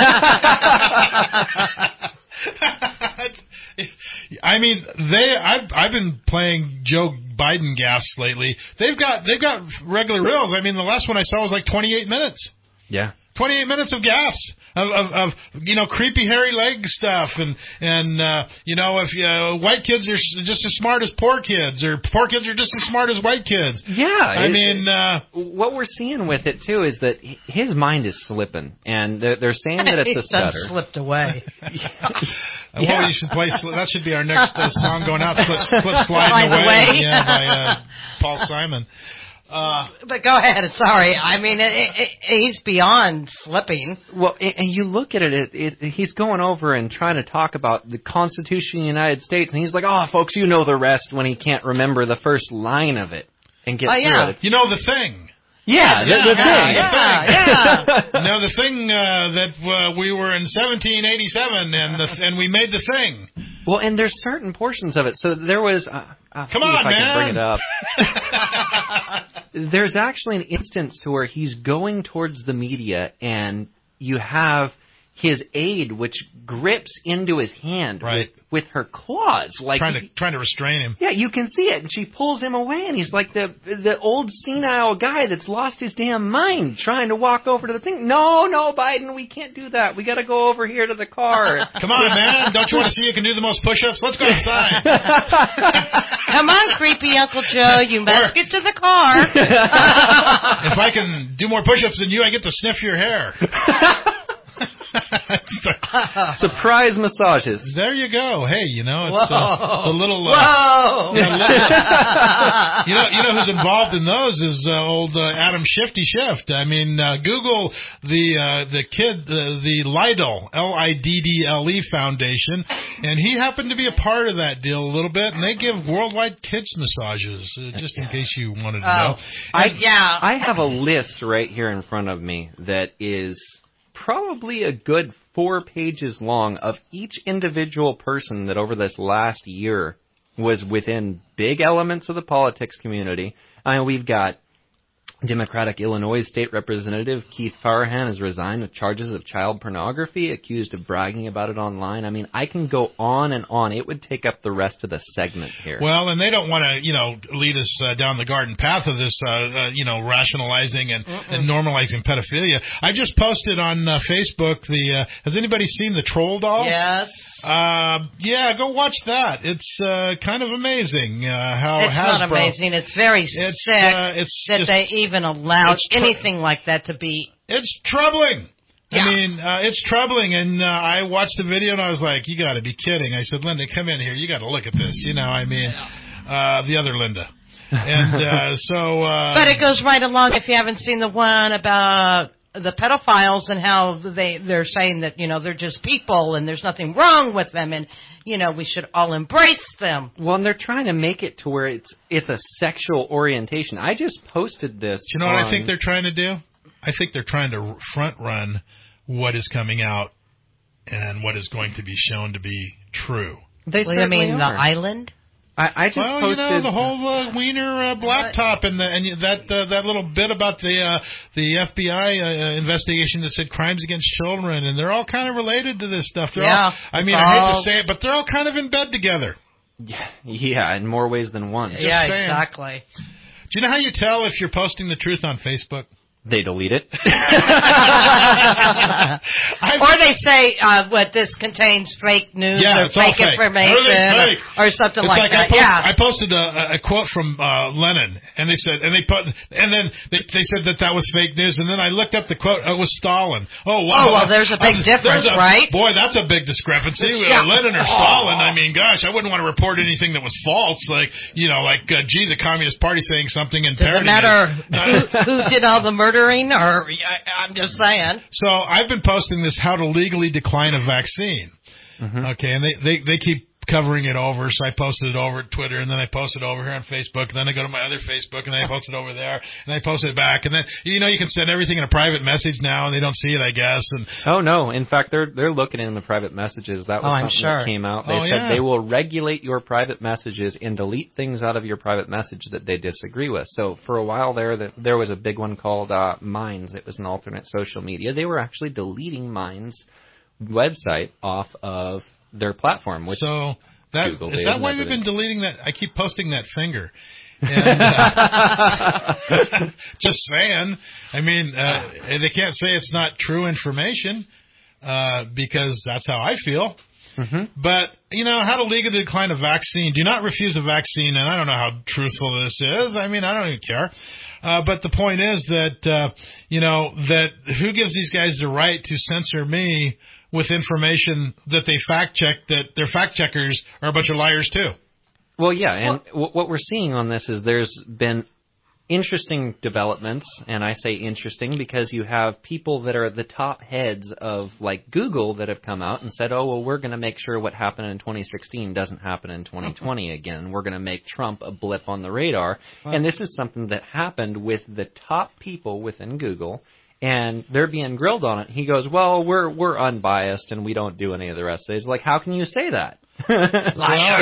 I mean, they. I've I've been playing Joe Biden gaffes lately. They've got they've got regular reels. I mean, the last one I saw was like twenty-eight minutes. Yeah. twenty-eight minutes of gaffes of, of, of you know, creepy hairy leg stuff, and and uh, you know, if uh, white kids are s- just as smart as poor kids, or poor kids are just as smart as white kids. Yeah, I it- mean, uh, what we're seeing with it too is that h- his mind is slipping, and they're, they're saying that it's a He's done stutter. slipped away. uh, Yeah. well, you should play. Sli- That should be our next uh, song going out. Slip, slip sliding Slide away, away. yeah, by uh, Paul Simon. Uh, But go ahead. Sorry. I mean, it, it, it, he's beyond slipping. Well, and and you look at it, it, it, he's going over and trying to talk about the Constitution of the United States, and he's like, "Oh, folks, you know the rest," when he can't remember the first line of it and get Oh, through yeah. it. It's- you know the thing. Yeah, the, the yeah, thing. yeah, yeah. No, the thing uh, that uh, we were in seventeen eighty-seven, and the and we made the thing. Well, and there's certain portions of it. So there was. Uh, I'll Come see on, if I man. can bring it up. There's actually an instance to where he's going towards the media, and you have his aide, which grips into his hand Right. with, with her claws, like trying to trying to restrain him. yeah, you can see it, and she pulls him away, and he's like the the old senile guy that's lost his damn mind, trying to walk over to the thing. No, no, Biden, we can't do that. We got to go over here to the car. Come on, man! Don't you want to see you can do the most push-ups? Let's go outside. Come on, creepy Uncle Joe. You must get to the car. If I can do more push-ups than you, I get to sniff your hair. Surprise massages. There you go. Hey, you know, it's uh, the little. Uh, Whoa! Yeah, little, you know, you know who's involved in those is uh, old uh, Adam Shifty Shift. I mean, uh, Google the uh, the kid, the, the Lidl, L I D D L E Foundation, and he happened to be a part of that deal a little bit, and they give worldwide kids massages, uh, just in case you wanted to Oh, know. I, yeah. I have a list right here in front of me that is probably a good four pages long of each individual person that over this last year was within big elements of the politics community. I mean, we've got Democratic Illinois State Representative Keith Farhan has resigned with charges of child pornography, accused of bragging about it online. I mean, I can go on and on. It would take up the rest of the segment here. Well, and they don't want to, you know, lead us uh, down the garden path of this, uh, uh, you know, rationalizing and, and normalizing pedophilia. I just posted on uh, Facebook the. Uh, has anybody seen the Troll Doll? Yes. Uh, yeah, go watch that. It's uh, kind of amazing uh, how It's Hasbro. not amazing. It's very It's, sick uh, it's that just- they even allowed it's tr- anything like that to be. It's troubling. Yeah. I mean, uh, it's troubling, and uh, I watched the video, and I was like, you got to be kidding. I said, Linda, come in here. You got to look at this. You know, I mean, uh, the other Linda. And uh, so... Uh, But it goes right along if you haven't seen the one about the pedophiles and how they, they're saying that, you know, they're just people and there's nothing wrong with them and, you know, we should all embrace them. Well, and they're trying to make it to where it's it's a sexual orientation. I just posted this. Do you know what on, I think they're trying to do? I think they're trying to front run what is coming out and what is going to be shown to be true. They What do you mean, the are. island? I, I just well, posted. you know, the whole uh, Wiener uh, blacktop and the, and you- that uh, that little bit about the uh, the F B I uh, investigation that said crimes against children, and they're all kind of related to this stuff. They're Yeah, all, I mean, it's I hate all- to say it, but they're all kind of in bed together. Yeah, yeah, in more ways than one. Just yeah, saying. exactly. Do you know how you tell if you're posting the truth on Facebook? They delete it. Or they say, uh, what, this contains fake news Yeah, or it's all fake fake. information Everything's fake. Or, or something It's like, I that. post, yeah. I posted a, a quote from uh, Lenin, and they said, and they put, and then they, they said that that was fake news, and then I looked up the quote. It was Stalin. Oh wow! Oh, well, there's a big Uh, difference, there's a- right? Boy, that's a big discrepancy. Yeah. Uh, Lenin or Stalin? I mean, gosh, I wouldn't want to report anything that was false. Like, you know, like, uh, gee, the Communist Party saying something and Does it parroting matter it. who, who did all the murdering? Or I, I'm just saying. So I've been posting this how to legally decline a vaccine. Okay, and they, they, they keep covering it over, so I posted it over at Twitter, and then I posted it over here on Facebook, and then I go to my other Facebook, and then I post it over there, and I post it back, and then, you know, you can send everything in a private message now, and they don't see it, I guess, and Oh no! In fact, they're they're looking in the private messages. That was Oh, I'm something sure. that came out. They Oh, said yeah. they will regulate your private messages and delete things out of your private message that they disagree with. So for a while there, that there was a big one called uh, Minds. It was an alternate social media. They were actually deleting Minds' website off of their platform. Which so that, Google is did that and why they've everything. been deleting that? I keep posting that finger. And, uh, just saying. I mean, uh, they can't say it's not true information, uh, because that's how I feel. Mm-hmm. But, you know, how to legally decline a vaccine. Do not refuse a vaccine, and I don't know how truthful this is. I mean, I don't even care. Uh, but the point is that, uh, you know, that who gives these guys the right to censor me with information that they fact-check, that their fact-checkers are a bunch of liars, too? Well, yeah, and w- what we're seeing on this is there's been interesting developments, and I say interesting because you have people that are the top heads of, like, Google that have come out and said, oh, well, we're going to make sure what happened in twenty sixteen doesn't happen in twenty twenty again. We're going to make Trump a blip on the radar. Wow. And this is something that happened with the top people within Google, and they're being grilled on it. He goes, well, we're we're unbiased, and we don't do any of the rest of it. He's like, how can you say that? Liar.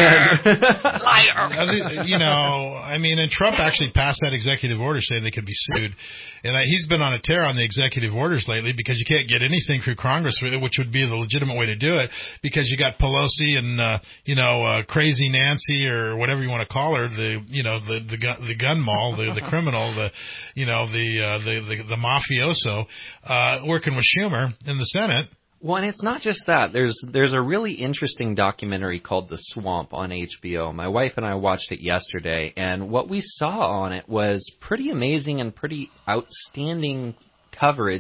Liar. You know, I mean, and Trump actually passed that executive order saying they could be sued. And I, he's been on a tear on the executive orders lately because you can't get anything through Congress, which would be the legitimate way to do it, because you got Pelosi and, uh, you know, uh, Crazy Nancy or whatever you want to call her, the, you know, the, the, gun, the gun mall, the, the criminal, the, you know, the, uh, the, the, the mafioso, uh, working with Schumer in the Senate. Well, and it's not just that. There's there's a really interesting documentary called The Swamp on H B O. My wife and I watched it yesterday, and what we saw on it was pretty amazing and pretty outstanding coverage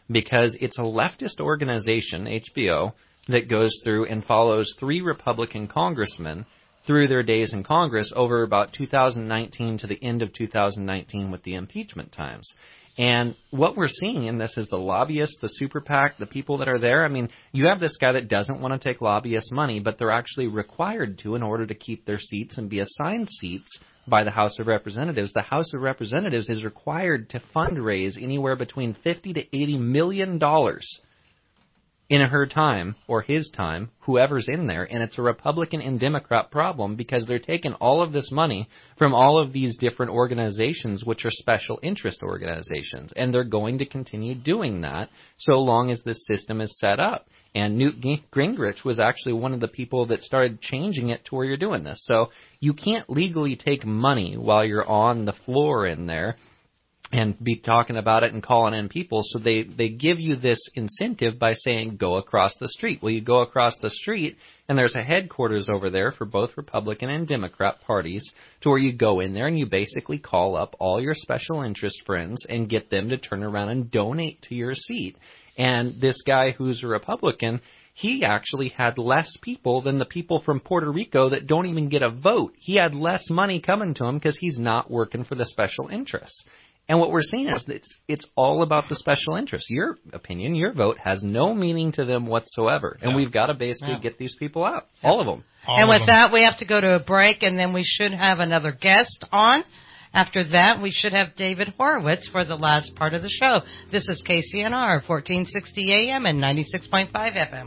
because it's a leftist organization, H B O, that goes through and follows three Republican congressmen through their days in Congress over about two thousand nineteen to the end of two thousand nineteen with the impeachment times. And what we're seeing in this is the lobbyists, the super PAC, the people that are there. I mean, you have this guy that doesn't want to take lobbyist money, but they're actually required to in order to keep their seats and be assigned seats by the House of Representatives. The House of Representatives is required to fundraise anywhere between fifty to eighty million dollars in her time, or his time, whoever's in there, and it's a Republican and Democrat problem because they're taking all of this money from all of these different organizations, which are special interest organizations, and they're going to continue doing that so long as this system is set up. And Newt Gingrich was actually one of the people that started changing it to where you're doing this. So you can't legally take money while you're on the floor in there and be talking about it and calling in people. So they, they give you this incentive by saying, go across the street. Well, you go across the street, and there's a headquarters over there for both Republican and Democrat parties to where you go in there and you basically call up all your special interest friends and get them to turn around and donate to your seat. And this guy who's a Republican, he actually had less people than the people from Puerto Rico that don't even get a vote. He had less money coming to him because he's not working for the special interests. And what we're seeing is that it's, it's all about the special interests. Your opinion, your vote has no meaning to them whatsoever. And yeah. we've got to basically yeah. get these people out. Yeah. All of them. All and of with them. that, we have to go to a break, and then we should have another guest on. After that, we should have David Horowitz for the last part of the show. This is K C N R, fourteen sixty A M and ninety-six point five F M.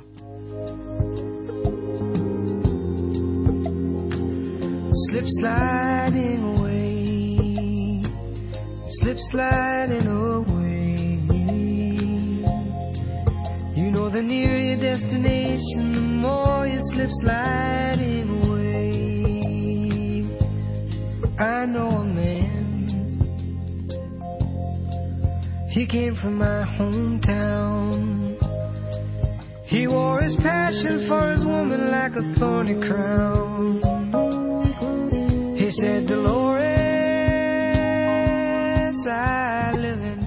Slip sliding away. Slip sliding away. You know the nearer your destination, the more you slip sliding away. I know a man. He came from my hometown. He wore his passion for his woman like a thorny crown. He said, Dolores, I live in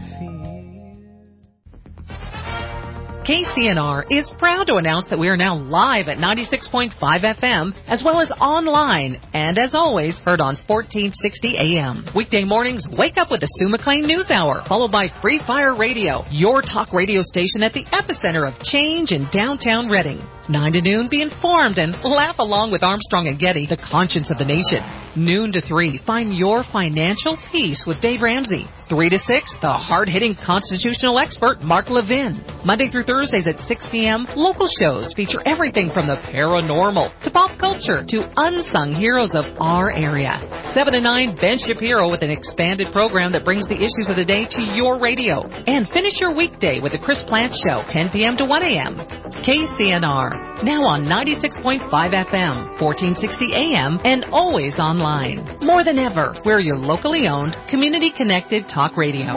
K C N R is proud to announce that we are now live at ninety-six point five F M, as well as online, and as always, heard on fourteen sixty A M. Weekday mornings, wake up with the Stu McLean News Hour, followed by Free Fire Radio, your talk radio station at the epicenter of change in downtown Reading. nine to noon, be informed and laugh along with Armstrong and Getty, the conscience of the nation. Noon to three, find your financial peace with Dave Ramsey. three to six, the hard-hitting constitutional expert, Mark Levin. Monday through Thursdays at six p.m., local shows feature everything from the paranormal to pop culture to unsung heroes of our area. seven to nine, Ben Shapiro with an expanded program that brings the issues of the day to your radio. And finish your weekday with the Chris Plant Show, ten p.m. to one a.m. K C N R, now on ninety-six point five F M, fourteen sixty A M, and always online. More than ever, we're your locally owned, community-connected talk radio.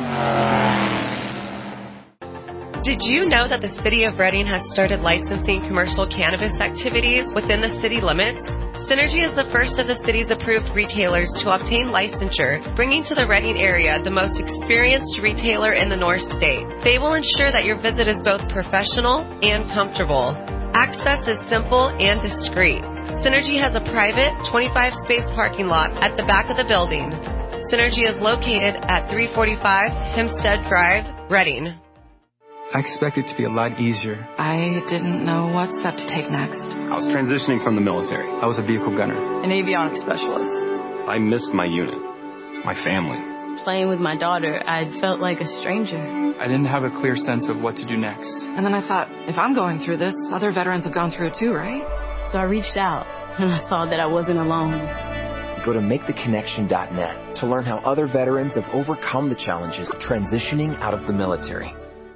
Did you know that the City of Reading has started licensing commercial cannabis activities within the city limits? Synergy is the first of the city's approved retailers to obtain licensure, bringing to the Reading area the most experienced retailer in the North State. They will ensure that your visit is both professional and comfortable. Access is simple and discreet. Synergy has a private twenty-five space parking lot at the back of the building. Synergy is located at three forty-five Hempstead Drive, Reading. I expected it to be a lot easier. I didn't know what step to take next. I was transitioning from the military. I was a vehicle gunner. An avionics specialist. I missed my unit, my family. Playing with my daughter, I felt like a stranger. I didn't have a clear sense of what to do next. And then I thought, if I'm going through this, other veterans have gone through it too, right? So I reached out, and I saw that I wasn't alone. Go to make the connection dot net to learn how other veterans have overcome the challenges of transitioning out of the military.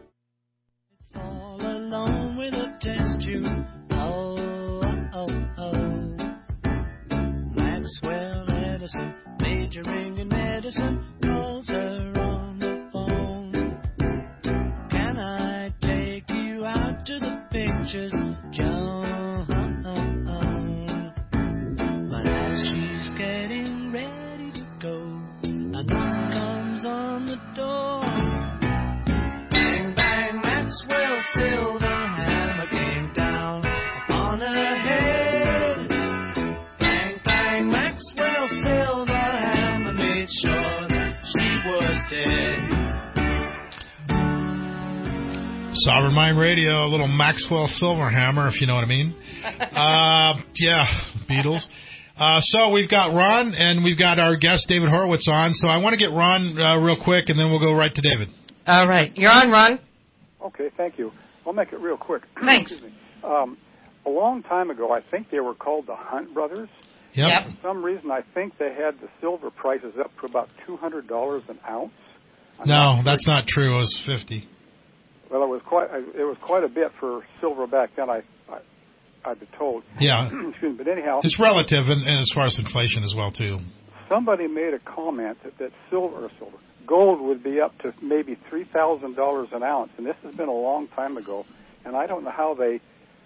All alone with a test tube. Oh, oh, oh. Maxwell Edison, majoring in medicine, calls her on the phone. Can I take you out to the pictures, John? But as she's getting ready to go, a knock comes on the door. Bang, bang, bang. Sovereign Mind Radio, a little Maxwell Silverhammer, if you know what I mean. Uh, yeah, Beatles. Uh, so we've got Ron, and we've got our guest, David Horowitz, on. So I want to get Ron uh, real quick, and then we'll go right to David. All right. You're on, Ron. Okay, thank you. I'll make it real quick. Thanks. Excuse me. Um, a long time ago, I think they were called the Hunt Brothers. Yep. Yep. For some reason, I think they had the silver prices up to about two hundred dollars an ounce. I'm no, not sure. that's not true. It was fifty. Well, it was quite it was quite a bit for silver back then. I, I I've been told. Yeah. Excuse me. But anyhow, It's relative, and, and as far as inflation as well, too. somebody made a comment that, that silver, silver, gold would be up to maybe three thousand dollars an ounce, and this has been a long time ago, and I don't know how they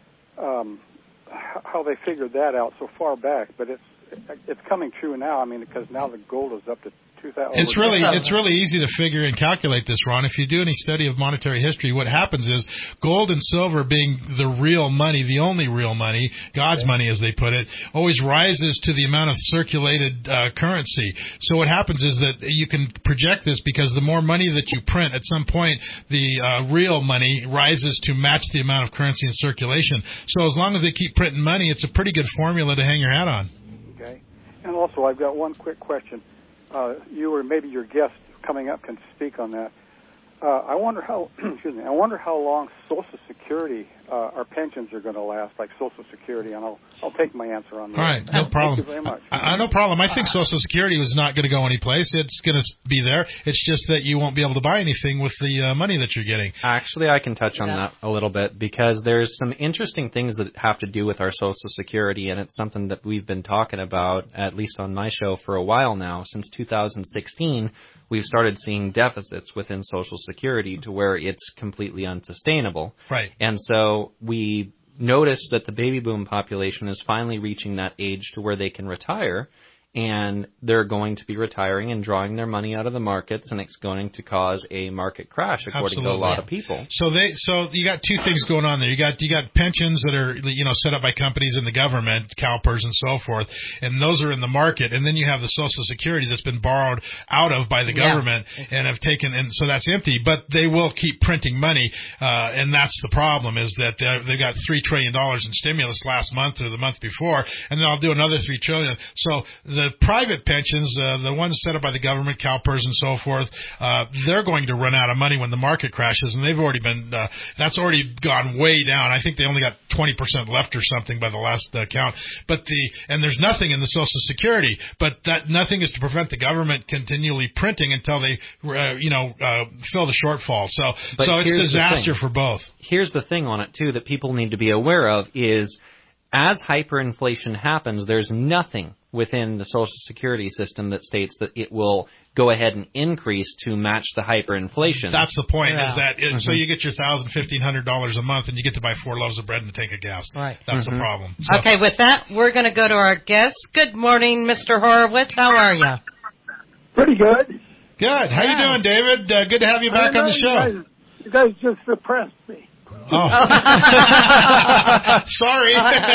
um, h- how they figured that out so far back, but it's it's coming true now. I mean, because now the gold is up to two thousand. It's really it's really easy to figure and calculate this, Ron. If you do any study of monetary history, what happens is gold and silver, being the real money, the only real money, God's money as they put it, always rises to the amount of circulated uh, currency. So what happens is that you can project this because the more money that you print, at some point the uh, real money rises to match the amount of currency in circulation. So as long as they keep printing money, it's a pretty good formula to hang your hat on. Okay. And also, I've got one quick question. Uh, you or maybe your guest coming up can speak on that. Uh, I wonder how. excuse me. I wonder how long Social Security, uh, our pensions are going to last, like Social Security, and I'll I'll take my answer on that. All right, no problem. Thank you very much. I, I, no problem. I think Social Security was not going to go anyplace. It's going to be there. It's just that you won't be able to buy anything with the uh, money that you're getting. Actually, I can touch on Yeah. that a little bit because there's some interesting things that have to do with our Social Security, and it's something that we've been talking about, at least on my show, for a while now. Since two thousand sixteen, we've started seeing deficits within Social Security to where it's completely unsustainable. Right. And so we noticed that the baby boom population is finally reaching that age to where they can retire, and they're going to be retiring and drawing their money out of the markets, and it's going to cause a market crash, according Absolutely. to a lot of people. So they, so you got two things going on there. You got you got pensions that are you know set up by companies in the government, CalPERS and so forth, and those are in the market. And then you have the Social Security that's been borrowed out of by the Yeah. government and have taken, and so that's empty. But they will keep printing money, uh, and that's the problem. Is that they're- they've got three trillion dollars in stimulus last month or the month before, and then I'll do another three trillion. So the private pensions, uh, the ones set up by the government, CalPERS and so forth, uh, they're going to run out of money when the market crashes, and they've already been, uh, that's already gone way down. I think they only got twenty percent left or something by the last uh, count. But the, and there's nothing in the Social Security, but that nothing is to prevent the government continually printing until they, uh, you know, uh, fill the shortfall. So, But so it's here's the disaster thing. for both. Here's the thing on it, too, that people need to be aware of is as hyperinflation happens, there's nothing within the Social Security system that states that it will go ahead and increase to match the hyperinflation. That's the point. Yeah. Is that it, so Mhm. you get your thousand, fifteen hundred dollars a month, and you get to buy four loaves of bread and a tank of gas. Right. That's Mhm. the problem. So, Okay, with that, we're going to go to our guest. Good morning, Mister Horowitz. How are you? Pretty good. Good. How you doing, David? Uh, good to have you back I on the know show. You guys, you guys just suppressed me. Oh. Sorry.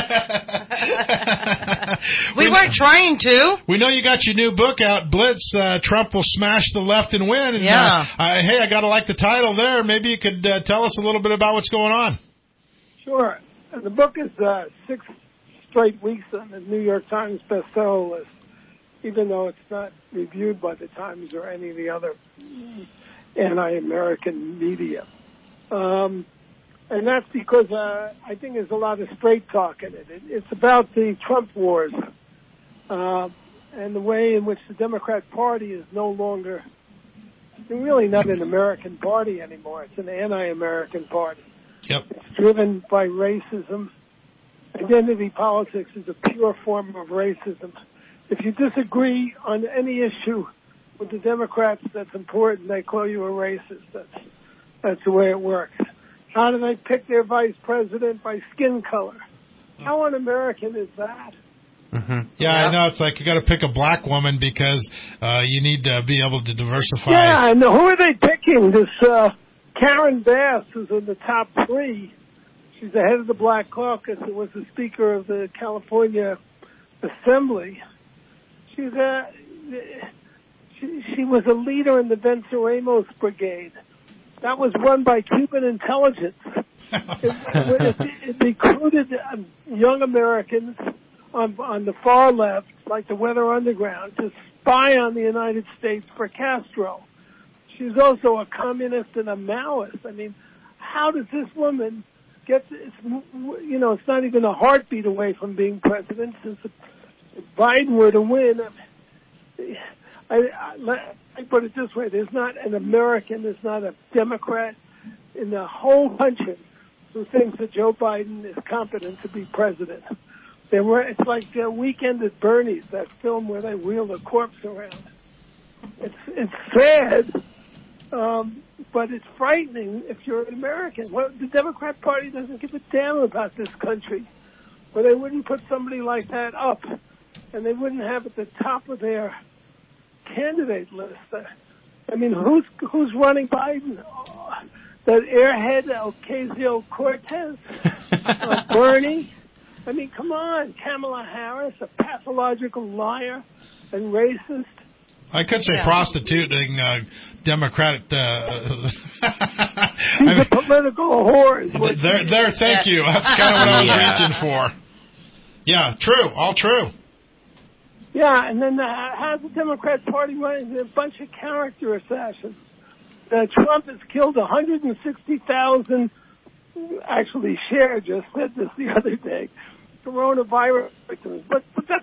We weren't trying to. We know you got your new book out, Blitz. Uh, Trump will smash the left and win. And, Yeah. Uh, uh, hey, I got to like the title there. Maybe you could uh, tell us a little bit about what's going on. Sure. And the book is uh, six straight weeks on the New York Times bestseller list, even though it's not reviewed by the Times or any of the other anti-American media. Um, and that's because uh, I think there's a lot of straight talk in it. it it's about the Trump wars uh, and the way in which the Democrat Party is no longer, they're really not an American party anymore. It's an anti-American party. Yep. It's driven by racism. Identity politics is a pure form of racism. If you disagree on any issue with the Democrats that's important, they call you a racist. That's that's the way it works. How do they pick their vice president? By skin color. How un-American is that? Mm-hmm. Yeah, I know. It's like you got to pick a black woman because uh, you need to be able to diversify. Yeah, and who are they picking? This uh, Karen Bass, who's in the top three. She's the head of the Black Caucus and was the Speaker of the California Assembly. She's a, she, she was a leader in the Venceremos Brigade. That was run by Cuban intelligence. It, it, it recruited um, young Americans on, on the far left, like the Weather Underground, to spy on the United States for Castro. She's also a communist and a Maoist. I mean, how does this woman get, to, it's, you know, it's not even a heartbeat away from being president. Since if Biden were to win, I, I, I put it this way, there's not an American, there's not a Democrat in the whole country who thinks that Joe Biden is competent to be president. They were, it's like uh, Weekend at Bernie's, that film where they wheel the corpse around. It's it's sad, um, but it's frightening if you're an American. Well, the Democrat Party doesn't give a damn about this country, but they wouldn't put somebody like that up, and they wouldn't have at the top of their candidate list. Uh, I mean, who's who's running Biden? Oh, that airhead Ocasio-Cortez, uh, Bernie. I mean, come on, Kamala Harris, a pathological liar and racist. I could say yeah. prostituting uh, Democrat. Uh, She's I mean, a political whore. There, there. Thank you. That's kind of what I was yeah. reaching for. Yeah, true. All true. Yeah, and then uh, how's the Democrat Party running? A bunch of character assassins. Uh, Trump has killed one hundred sixty thousand. Actually, Cher just said this the other day. Coronavirus victims, but but that's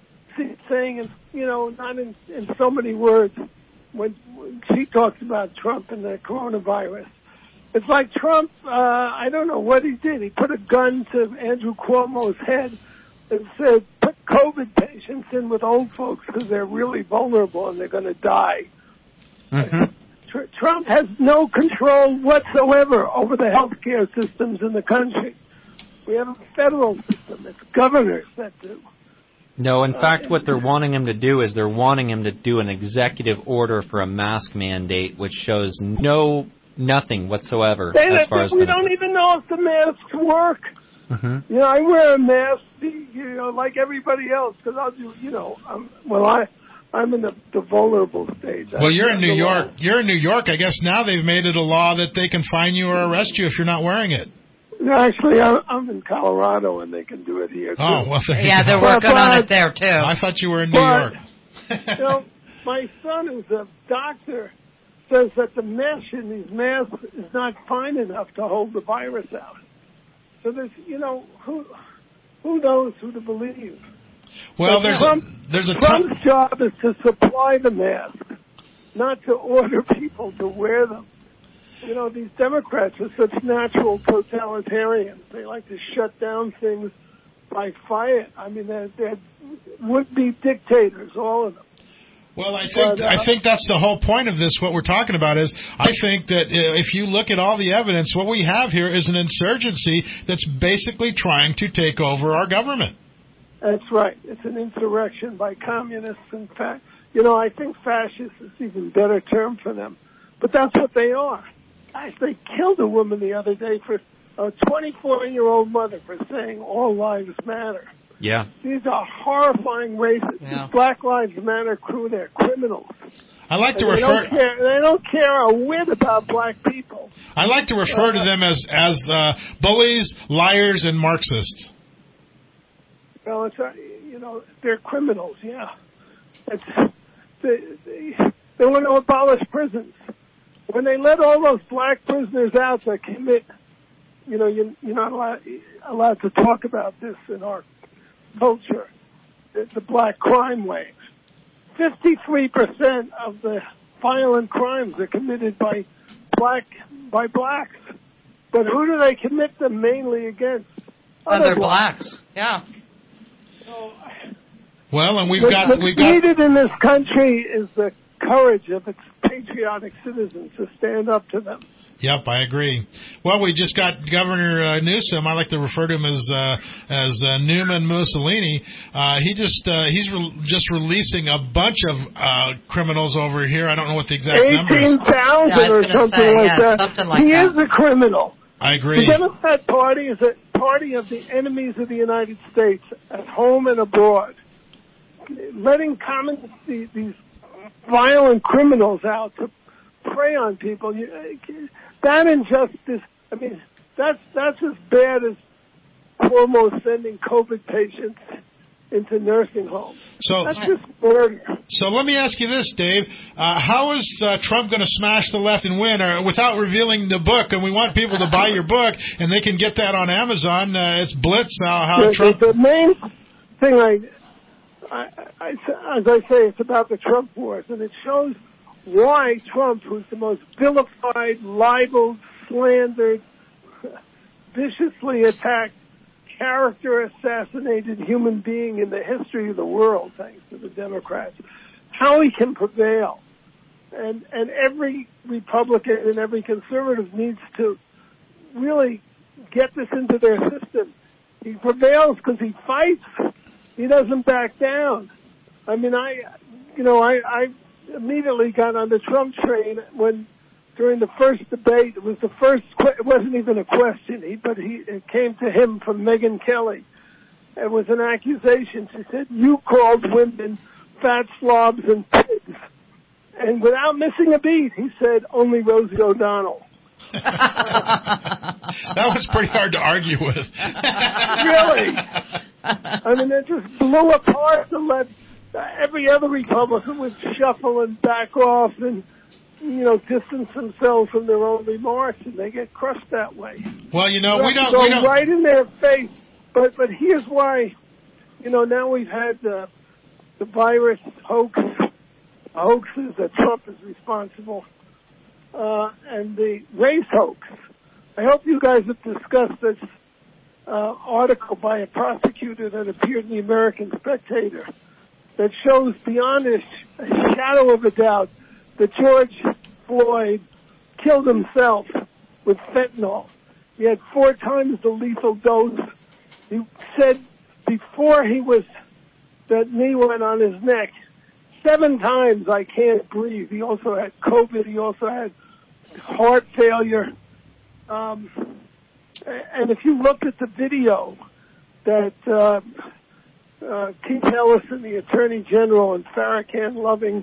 saying, in, you know, not in, in so many words. When, when she talks about Trump and the coronavirus, it's like Trump. Uh, I don't know what he did. He put a gun to Andrew Cuomo's head and said, "Put COVID patients in with old folks because they're really vulnerable and they're going to die." Mm-hmm. Tr- Trump has no control whatsoever over the healthcare systems in the country. We have a federal system. It's governors that do. No, in fact, what they're wanting him to do is they're wanting him to do an executive order for a mask mandate, which shows no nothing whatsoever They, as far they, as we benefits. don't even know if the masks work. Mm-hmm. You know, I wear a mask, you know, like everybody else, because I'll do, you know, I'm, well, I, I'm in the, the vulnerable stage. Well, you're in New York. Law. You're in New York. I guess now they've made it a law that they can fine you or arrest you if you're not wearing it. Actually, I'm, I'm in Colorado, and they can do it here, too. Oh, well, there you Yeah, go. they're working but, on it there, too. I thought you were in New but, York. You know, my son, who's a doctor, says that the mesh in these masks is not fine enough to hold the virus out. So there's, you know, who who knows who to believe? Well, but there's Trump, a, there's a Trump's ton- job is to supply the mask, not to order people to wear them. You know, these Democrats are such natural totalitarians. They like to shut down things by fire. I mean, they're, they're would-be dictators, all of them. Well, I think But, uh, I think that's the whole point of this. What we're talking about is, I think that uh, if you look at all the evidence, what we have here is an insurgency that's basically trying to take over our government. That's right. It's an insurrection by communists. In fact, you know, I think fascist is an even better term for them. But that's what they are. Guys, they killed a woman the other day for a twenty-four-year-old mother for saying all lives matter. Yeah. These are horrifying racists. Yeah. This Black Lives Matter crew, they're criminals. I like to And they refer. Don't care, they don't care a whit about black people. I like to refer to them as as uh, bullies, liars, and Marxists. Well, it's uh, you know they're criminals. Yeah, it's they they, they want to abolish prisons. When they let all those black prisoners out that commit, you know, you, you're not allowed, allowed to talk about this in our culture. The, the black crime wave. Fifty-three percent of the violent crimes are committed by black by blacks. But who do they commit them mainly against? Other blacks. Yeah. So, Well, and we've what, got what's we've got. needed in this country is the courage of its patriotic citizens to stand up to them. Yep, I agree. Well, we just got Governor uh, Newsom. I like to refer to him as uh, as uh, Newman Mussolini. Uh, he just uh, he's re- just releasing a bunch of uh, criminals over here. I don't know what the exact number is. Eighteen thousand Yeah, or something say, like yeah, that. something like he that. is a criminal. I agree. The Democrat Party is a party of the enemies of the United States at home and abroad. Letting common these, these violent criminals out to prey on people. You, that injustice, I mean, that's that's as bad as Cuomo sending COVID patients into nursing homes. So that's just murder. So let me ask you this, Dave: uh, How is uh, Trump going to smash the left and win, or without revealing the book? And we want people to buy your book, and they can get that on Amazon. Uh, it's Blitz. How, how the, Trump? The, the main thing, I, I, I, as I say, it's about the Trump wars, and it shows why Trump, who's the most vilified, libeled, slandered, viciously attacked, character assassinated human being in the history of the world, thanks to the Democrats, how he can prevail. And and every Republican and every conservative needs to really get this into their system. He prevails because he fights. He doesn't back down. I mean, I, you know, I, I immediately got on the Trump train when, during the first debate, it was the first, it wasn't even a question, he, but he, it came to him from Megyn Kelly. It was an accusation. She said, you called women fat slobs and pigs. And without missing a beat, he said, only Rosie O'Donnell. That was pretty hard to argue with. Really? I mean, it just blew apart the left. Every other Republican would shuffle and back off and, you know, distance themselves from their own remarks, and they get crushed that way. Well, you know, you we don't, go we don't. right in their face. But but here's why. You know, now we've had the the virus hoax, hoaxes that Trump is responsible, uh, and the race hoax. I hope you guys have discussed this uh, article by a prosecutor that appeared in the American Spectator that shows beyond a, sh- a shadow of a doubt that George Floyd killed himself with fentanyl. He had four times the lethal dose. He said before he was, that knee went on his neck, seven times I can't breathe. He also had COVID. He also had heart failure. Um, and if you look at the video that uh, uh, Keith Ellison, the Attorney General, and Farrakhan Loving,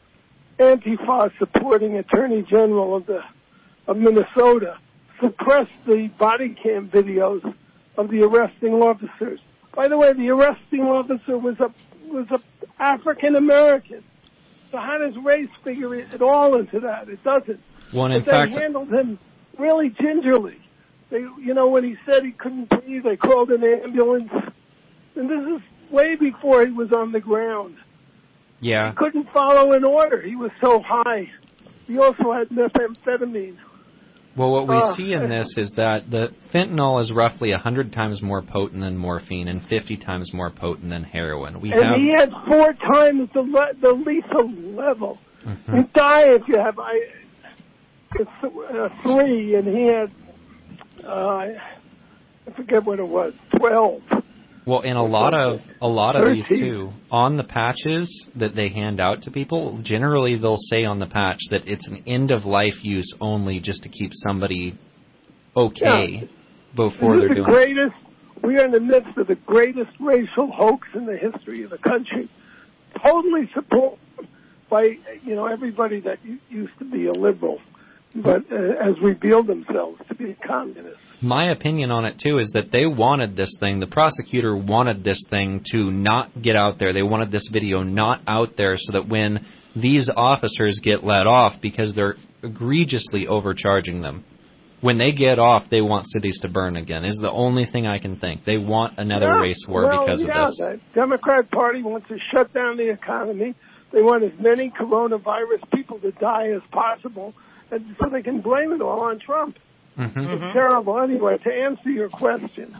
Antifa supporting Attorney General of the of Minnesota, suppressed the body cam videos of the arresting officers. By the way, the arresting officer was a was a African American. So how does race figure it at all into that? It doesn't. Well, in but fact, they handled him really gingerly. They, you know, when he said he couldn't breathe, they called an ambulance, and this is way before he was on the ground. Yeah. He couldn't follow an order. He was so high. He also had methamphetamine. Well, what we Uh, see in this is that the fentanyl is roughly one hundred times more potent than morphine and fifty times more potent than heroin. We and have he had four times the le- the lethal level. Mhm. You die if you have I, it's, uh, three, and he had, uh, I forget what it was, twelve. Well, in a lot of a lot of these thirteen. too, on the patches that they hand out to people, generally they'll say on the patch that it's an end of life use only, just to keep somebody okay Yeah. before This they're is the doing. greatest. We are in the midst of the greatest racial hoax in the history of the country. Totally supported by, you know, everybody that u- used to be a liberal, but uh, has revealed themselves to be communists. My opinion on it too is that they wanted this thing. The prosecutor wanted this thing to not get out there. They wanted this video not out there so that when these officers get let off, because they're egregiously overcharging them, when they get off, they want cities to burn again. Is the only thing I can think. They want another Yeah, race war well, because yeah, of this. The Democrat Party wants to shut down the economy. They want as many coronavirus people to die as possible, and so they can blame it all on Trump. Mm-hmm. It's terrible. Anyway, to answer your question,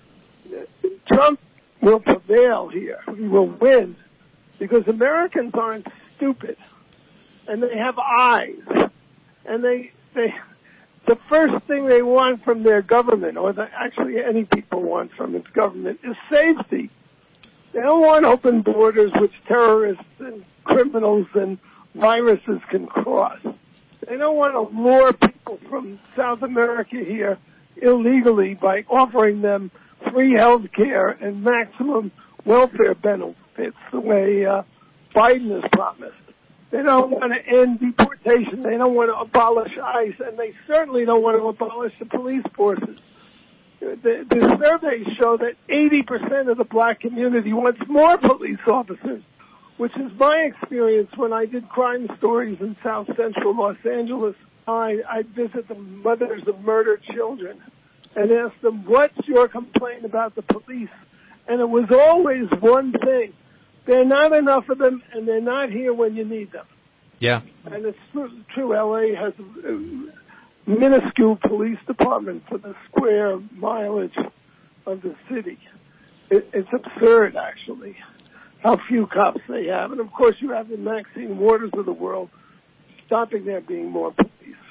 Trump will prevail here. He will win because Americans aren't stupid, and they have eyes, and they they the first thing they want from their government, or the, actually any people want from its government, is safety. They don't want open borders which terrorists and criminals and viruses can cross. They don't want to lure people from South America here illegally by offering them free health care and maximum welfare benefits the way uh, Biden has promised. They don't want to end deportation. They don't want to abolish ICE, and they certainly don't want to abolish the police forces. The, the surveys show that eighty percent of the black community wants more police officers, which is my experience when I did crime stories in South Central Los Angeles. I, I'd visit the mothers of murdered children and ask them, what's your complaint about the police? And it was always one thing. There are not enough of them, and they're not here when you need them. Yeah. And it's true, true L A has a minuscule police department for the square mileage of the city. It, it's absurd, actually, how few cops they have. And, of course, you have the Maxine Waters of the world stopping there being more police.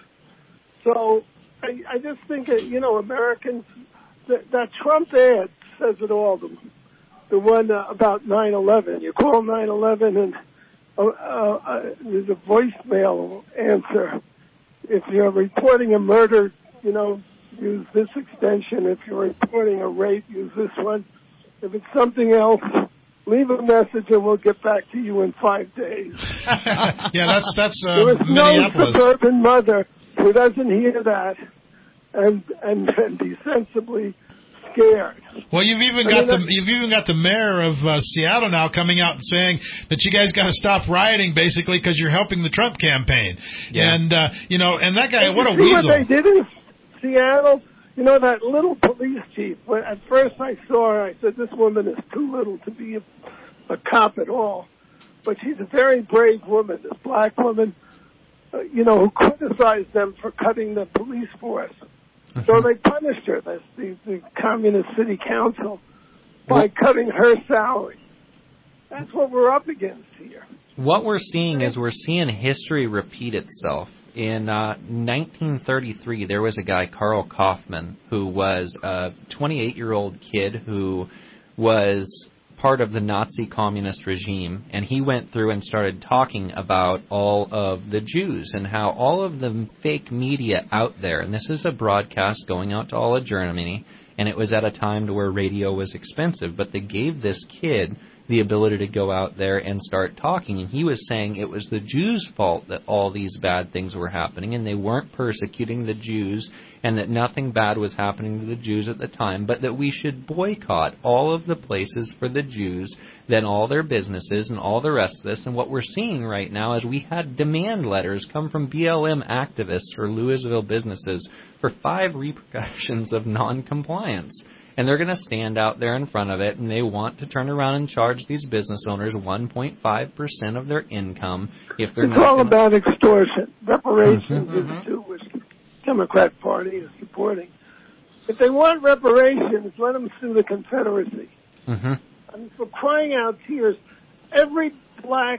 So I, I just think, that, you know, Americans, that, that Trump ad says it all. The, the one uh, about nine eleven. You call nine eleven and uh, uh, there's a voicemail answer. If you're reporting a murder, you know, use this extension. If you're reporting a rape, use this one. If it's something else, leave a message and we'll get back to you in five days. Yeah, that's that's uh, there is Minneapolis. No suburban mother who doesn't hear that and and, and be sensibly scared. Well, you've even I got mean, the you've even got the mayor of uh, Seattle now coming out and saying that you guys got to stop rioting, basically, because you're helping the Trump campaign. Yeah. And uh, you know, and that guy, what a see weasel! What they did in Seattle, you know, that little police chief. When at first I saw her, I said, "This woman is too little to be a, a cop at all." But she's a very brave woman, this black woman, uh, you know, who criticized them for cutting the police force. So they punished her, the, the, the Communist City Council, by cutting her salary. That's what we're up against here. What we're seeing is we're seeing history repeat itself. In uh, nineteen thirty-three, there was a guy, Karl Kaufman, who was a twenty-eight-year-old kid who was part of the Nazi communist regime, and he went through and started talking about all of the Jews and how all of the fake media out there, and this is a broadcast going out to all of Germany, and it was at a time to where radio was expensive, but they gave this kid the ability to go out there and start talking, and he was saying it was the Jews' fault that all these bad things were happening, and they weren't persecuting the Jews, and that nothing bad was happening to the Jews at the time, but that we should boycott all of the places for the Jews, then all their businesses and all the rest of this. And what we're seeing right now is we had demand letters come from B L M activists for Louisville businesses for five repercussions of non-compliance. And they're going to stand out there in front of it, and they want to turn around and charge these business owners one point five percent of their income if they're it's not. It's all gonna... about extortion. Reparations Mm-hmm. is too, which the Democrat Party is supporting. If they want reparations, let them sue the Confederacy. Mm-hmm. I mean, for crying out tears, every black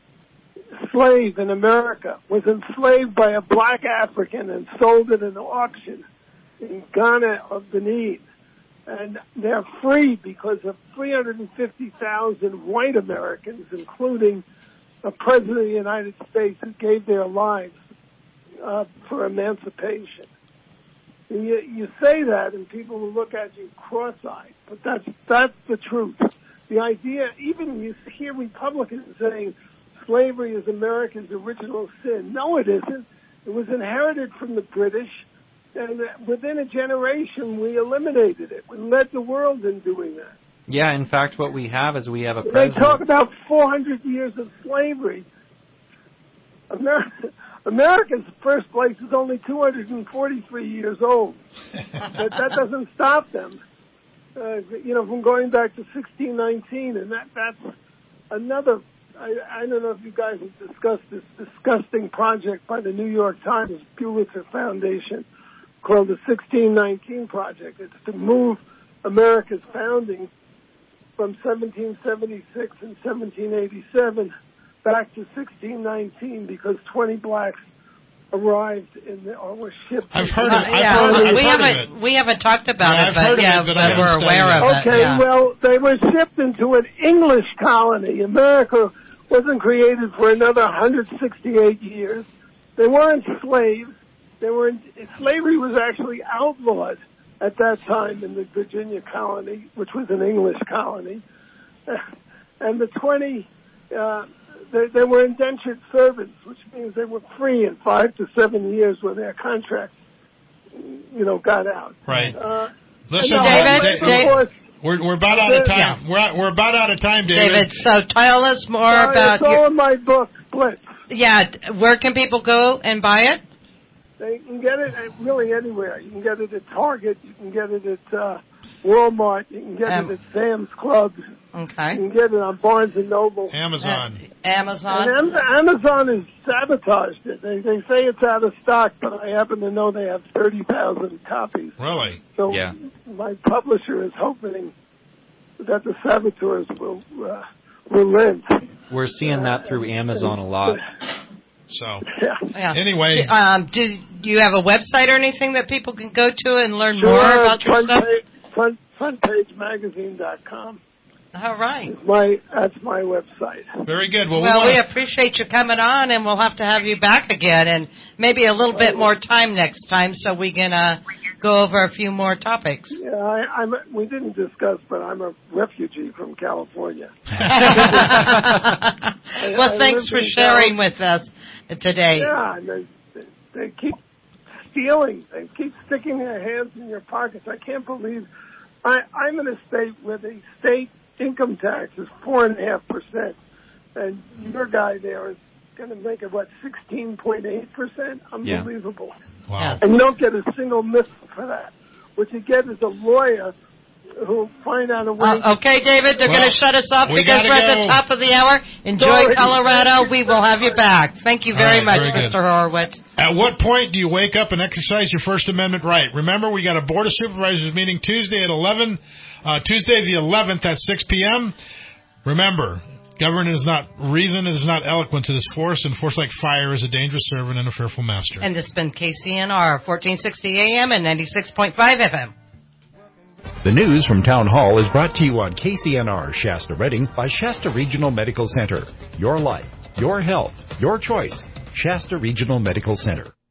slave in America was enslaved by a black African and sold at an auction in Ghana or Benin. And they're free because of three hundred fifty thousand white Americans, including a president of the United States who gave their lives uh, for emancipation. And you, you say that and people will look at you cross-eyed, but that's, that's the truth. The idea, even you hear Republicans saying slavery is America's original sin. No, it isn't. It was inherited from the British. And within a generation, we eliminated it. We led the world in doing that. Yeah, in fact, what we have is we have a They president. talk about four hundred years of slavery. America, America's first place is only two hundred forty-three years old. But that doesn't stop them, uh, you know, from going back to sixteen nineteen. And that that's another, I, I don't know if you guys have discussed this disgusting project by the New York Times Pulitzer Foundation, called the sixteen nineteen Project. It's to move America's founding from seventeen seventy-six and seventeen eighty-seven back to sixteen nineteen because twenty blacks arrived in the, or were shipped. I've heard of, Uh, I've yeah, heard, I've we heard haven't of it. we haven't talked about Yeah, it, I've but heard of yeah, it, but but I haven't we're aware studied of it. it. Okay, yeah. well, they were shipped into an English colony. America wasn't created for another one hundred sixty-eight years. They weren't slaves. They were slavery was actually outlawed at that time in the Virginia colony, which was an English colony. And the twenty uh, they, they were indentured servants, which means they were free in five to seven years when their contracts, you know, got out. Right. Uh, Listen, David, David, David, we're we're about out of time. Yeah. We're out, we're about out of time, David. David, so tell us more uh, about it's all your. in my book, Split. Yeah, where can people go and buy it? They can get it at really anywhere. You can get it at Target. You can get it at uh, Walmart. You can get Um, it at Sam's Club. Okay. You can get it on Barnes and Noble. Amazon. Uh, Amazon. And Am- Amazon has sabotaged it. They they say it's out of stock, but I happen to know they have thirty thousand copies. Really? So Yeah. my publisher is hoping that the saboteurs will uh, relent. We're seeing that through Amazon a lot. So, Yeah. anyway. Um, do, do you have a website or anything that people can go to and learn Sure, more about your front stuff? Page, front, frontpagemagazine dot com. All right. My that's my website. Very good. Well, Well, we, we wanna, appreciate you coming on, and we'll have to have you back again, and maybe a little bit more time next time so we can uh, go over a few more topics. Yeah, I, I'm. A, we didn't discuss, but I'm a refugee from California. well, I thanks lived for in sharing with us today. Yeah, and they, they keep stealing. They keep sticking their hands in your pockets. I can't believe. I, I'm in a state where the state income tax is four and a half percent, and your guy there is going to make it what sixteen point eight percent. Unbelievable. Yeah. Wow. And you don't get a single nickel for that. What you get is a lawyer who'll find out a way. Uh, okay, David, they're Well, going to shut us off we because gotta we're at go. the top of the hour. Enjoy Sorry. Colorado. We will have you back. Thank you All very right, much, very good. Mister Horowitz. At what point do you wake up and exercise your First Amendment right? Remember, we got a Board of Supervisors meeting Tuesday at eleven, uh, Tuesday the eleventh at six p.m. Remember, government is not reason, it is not eloquence, it is force, and force like fire is a dangerous servant and a fearful master. And it's been K C N R, fourteen sixty A M and ninety-six point five F M. The news from Town Hall is brought to you on K C N R Shasta Redding by Shasta Regional Medical Center. Your life, your health, your choice. Shasta Regional Medical Center.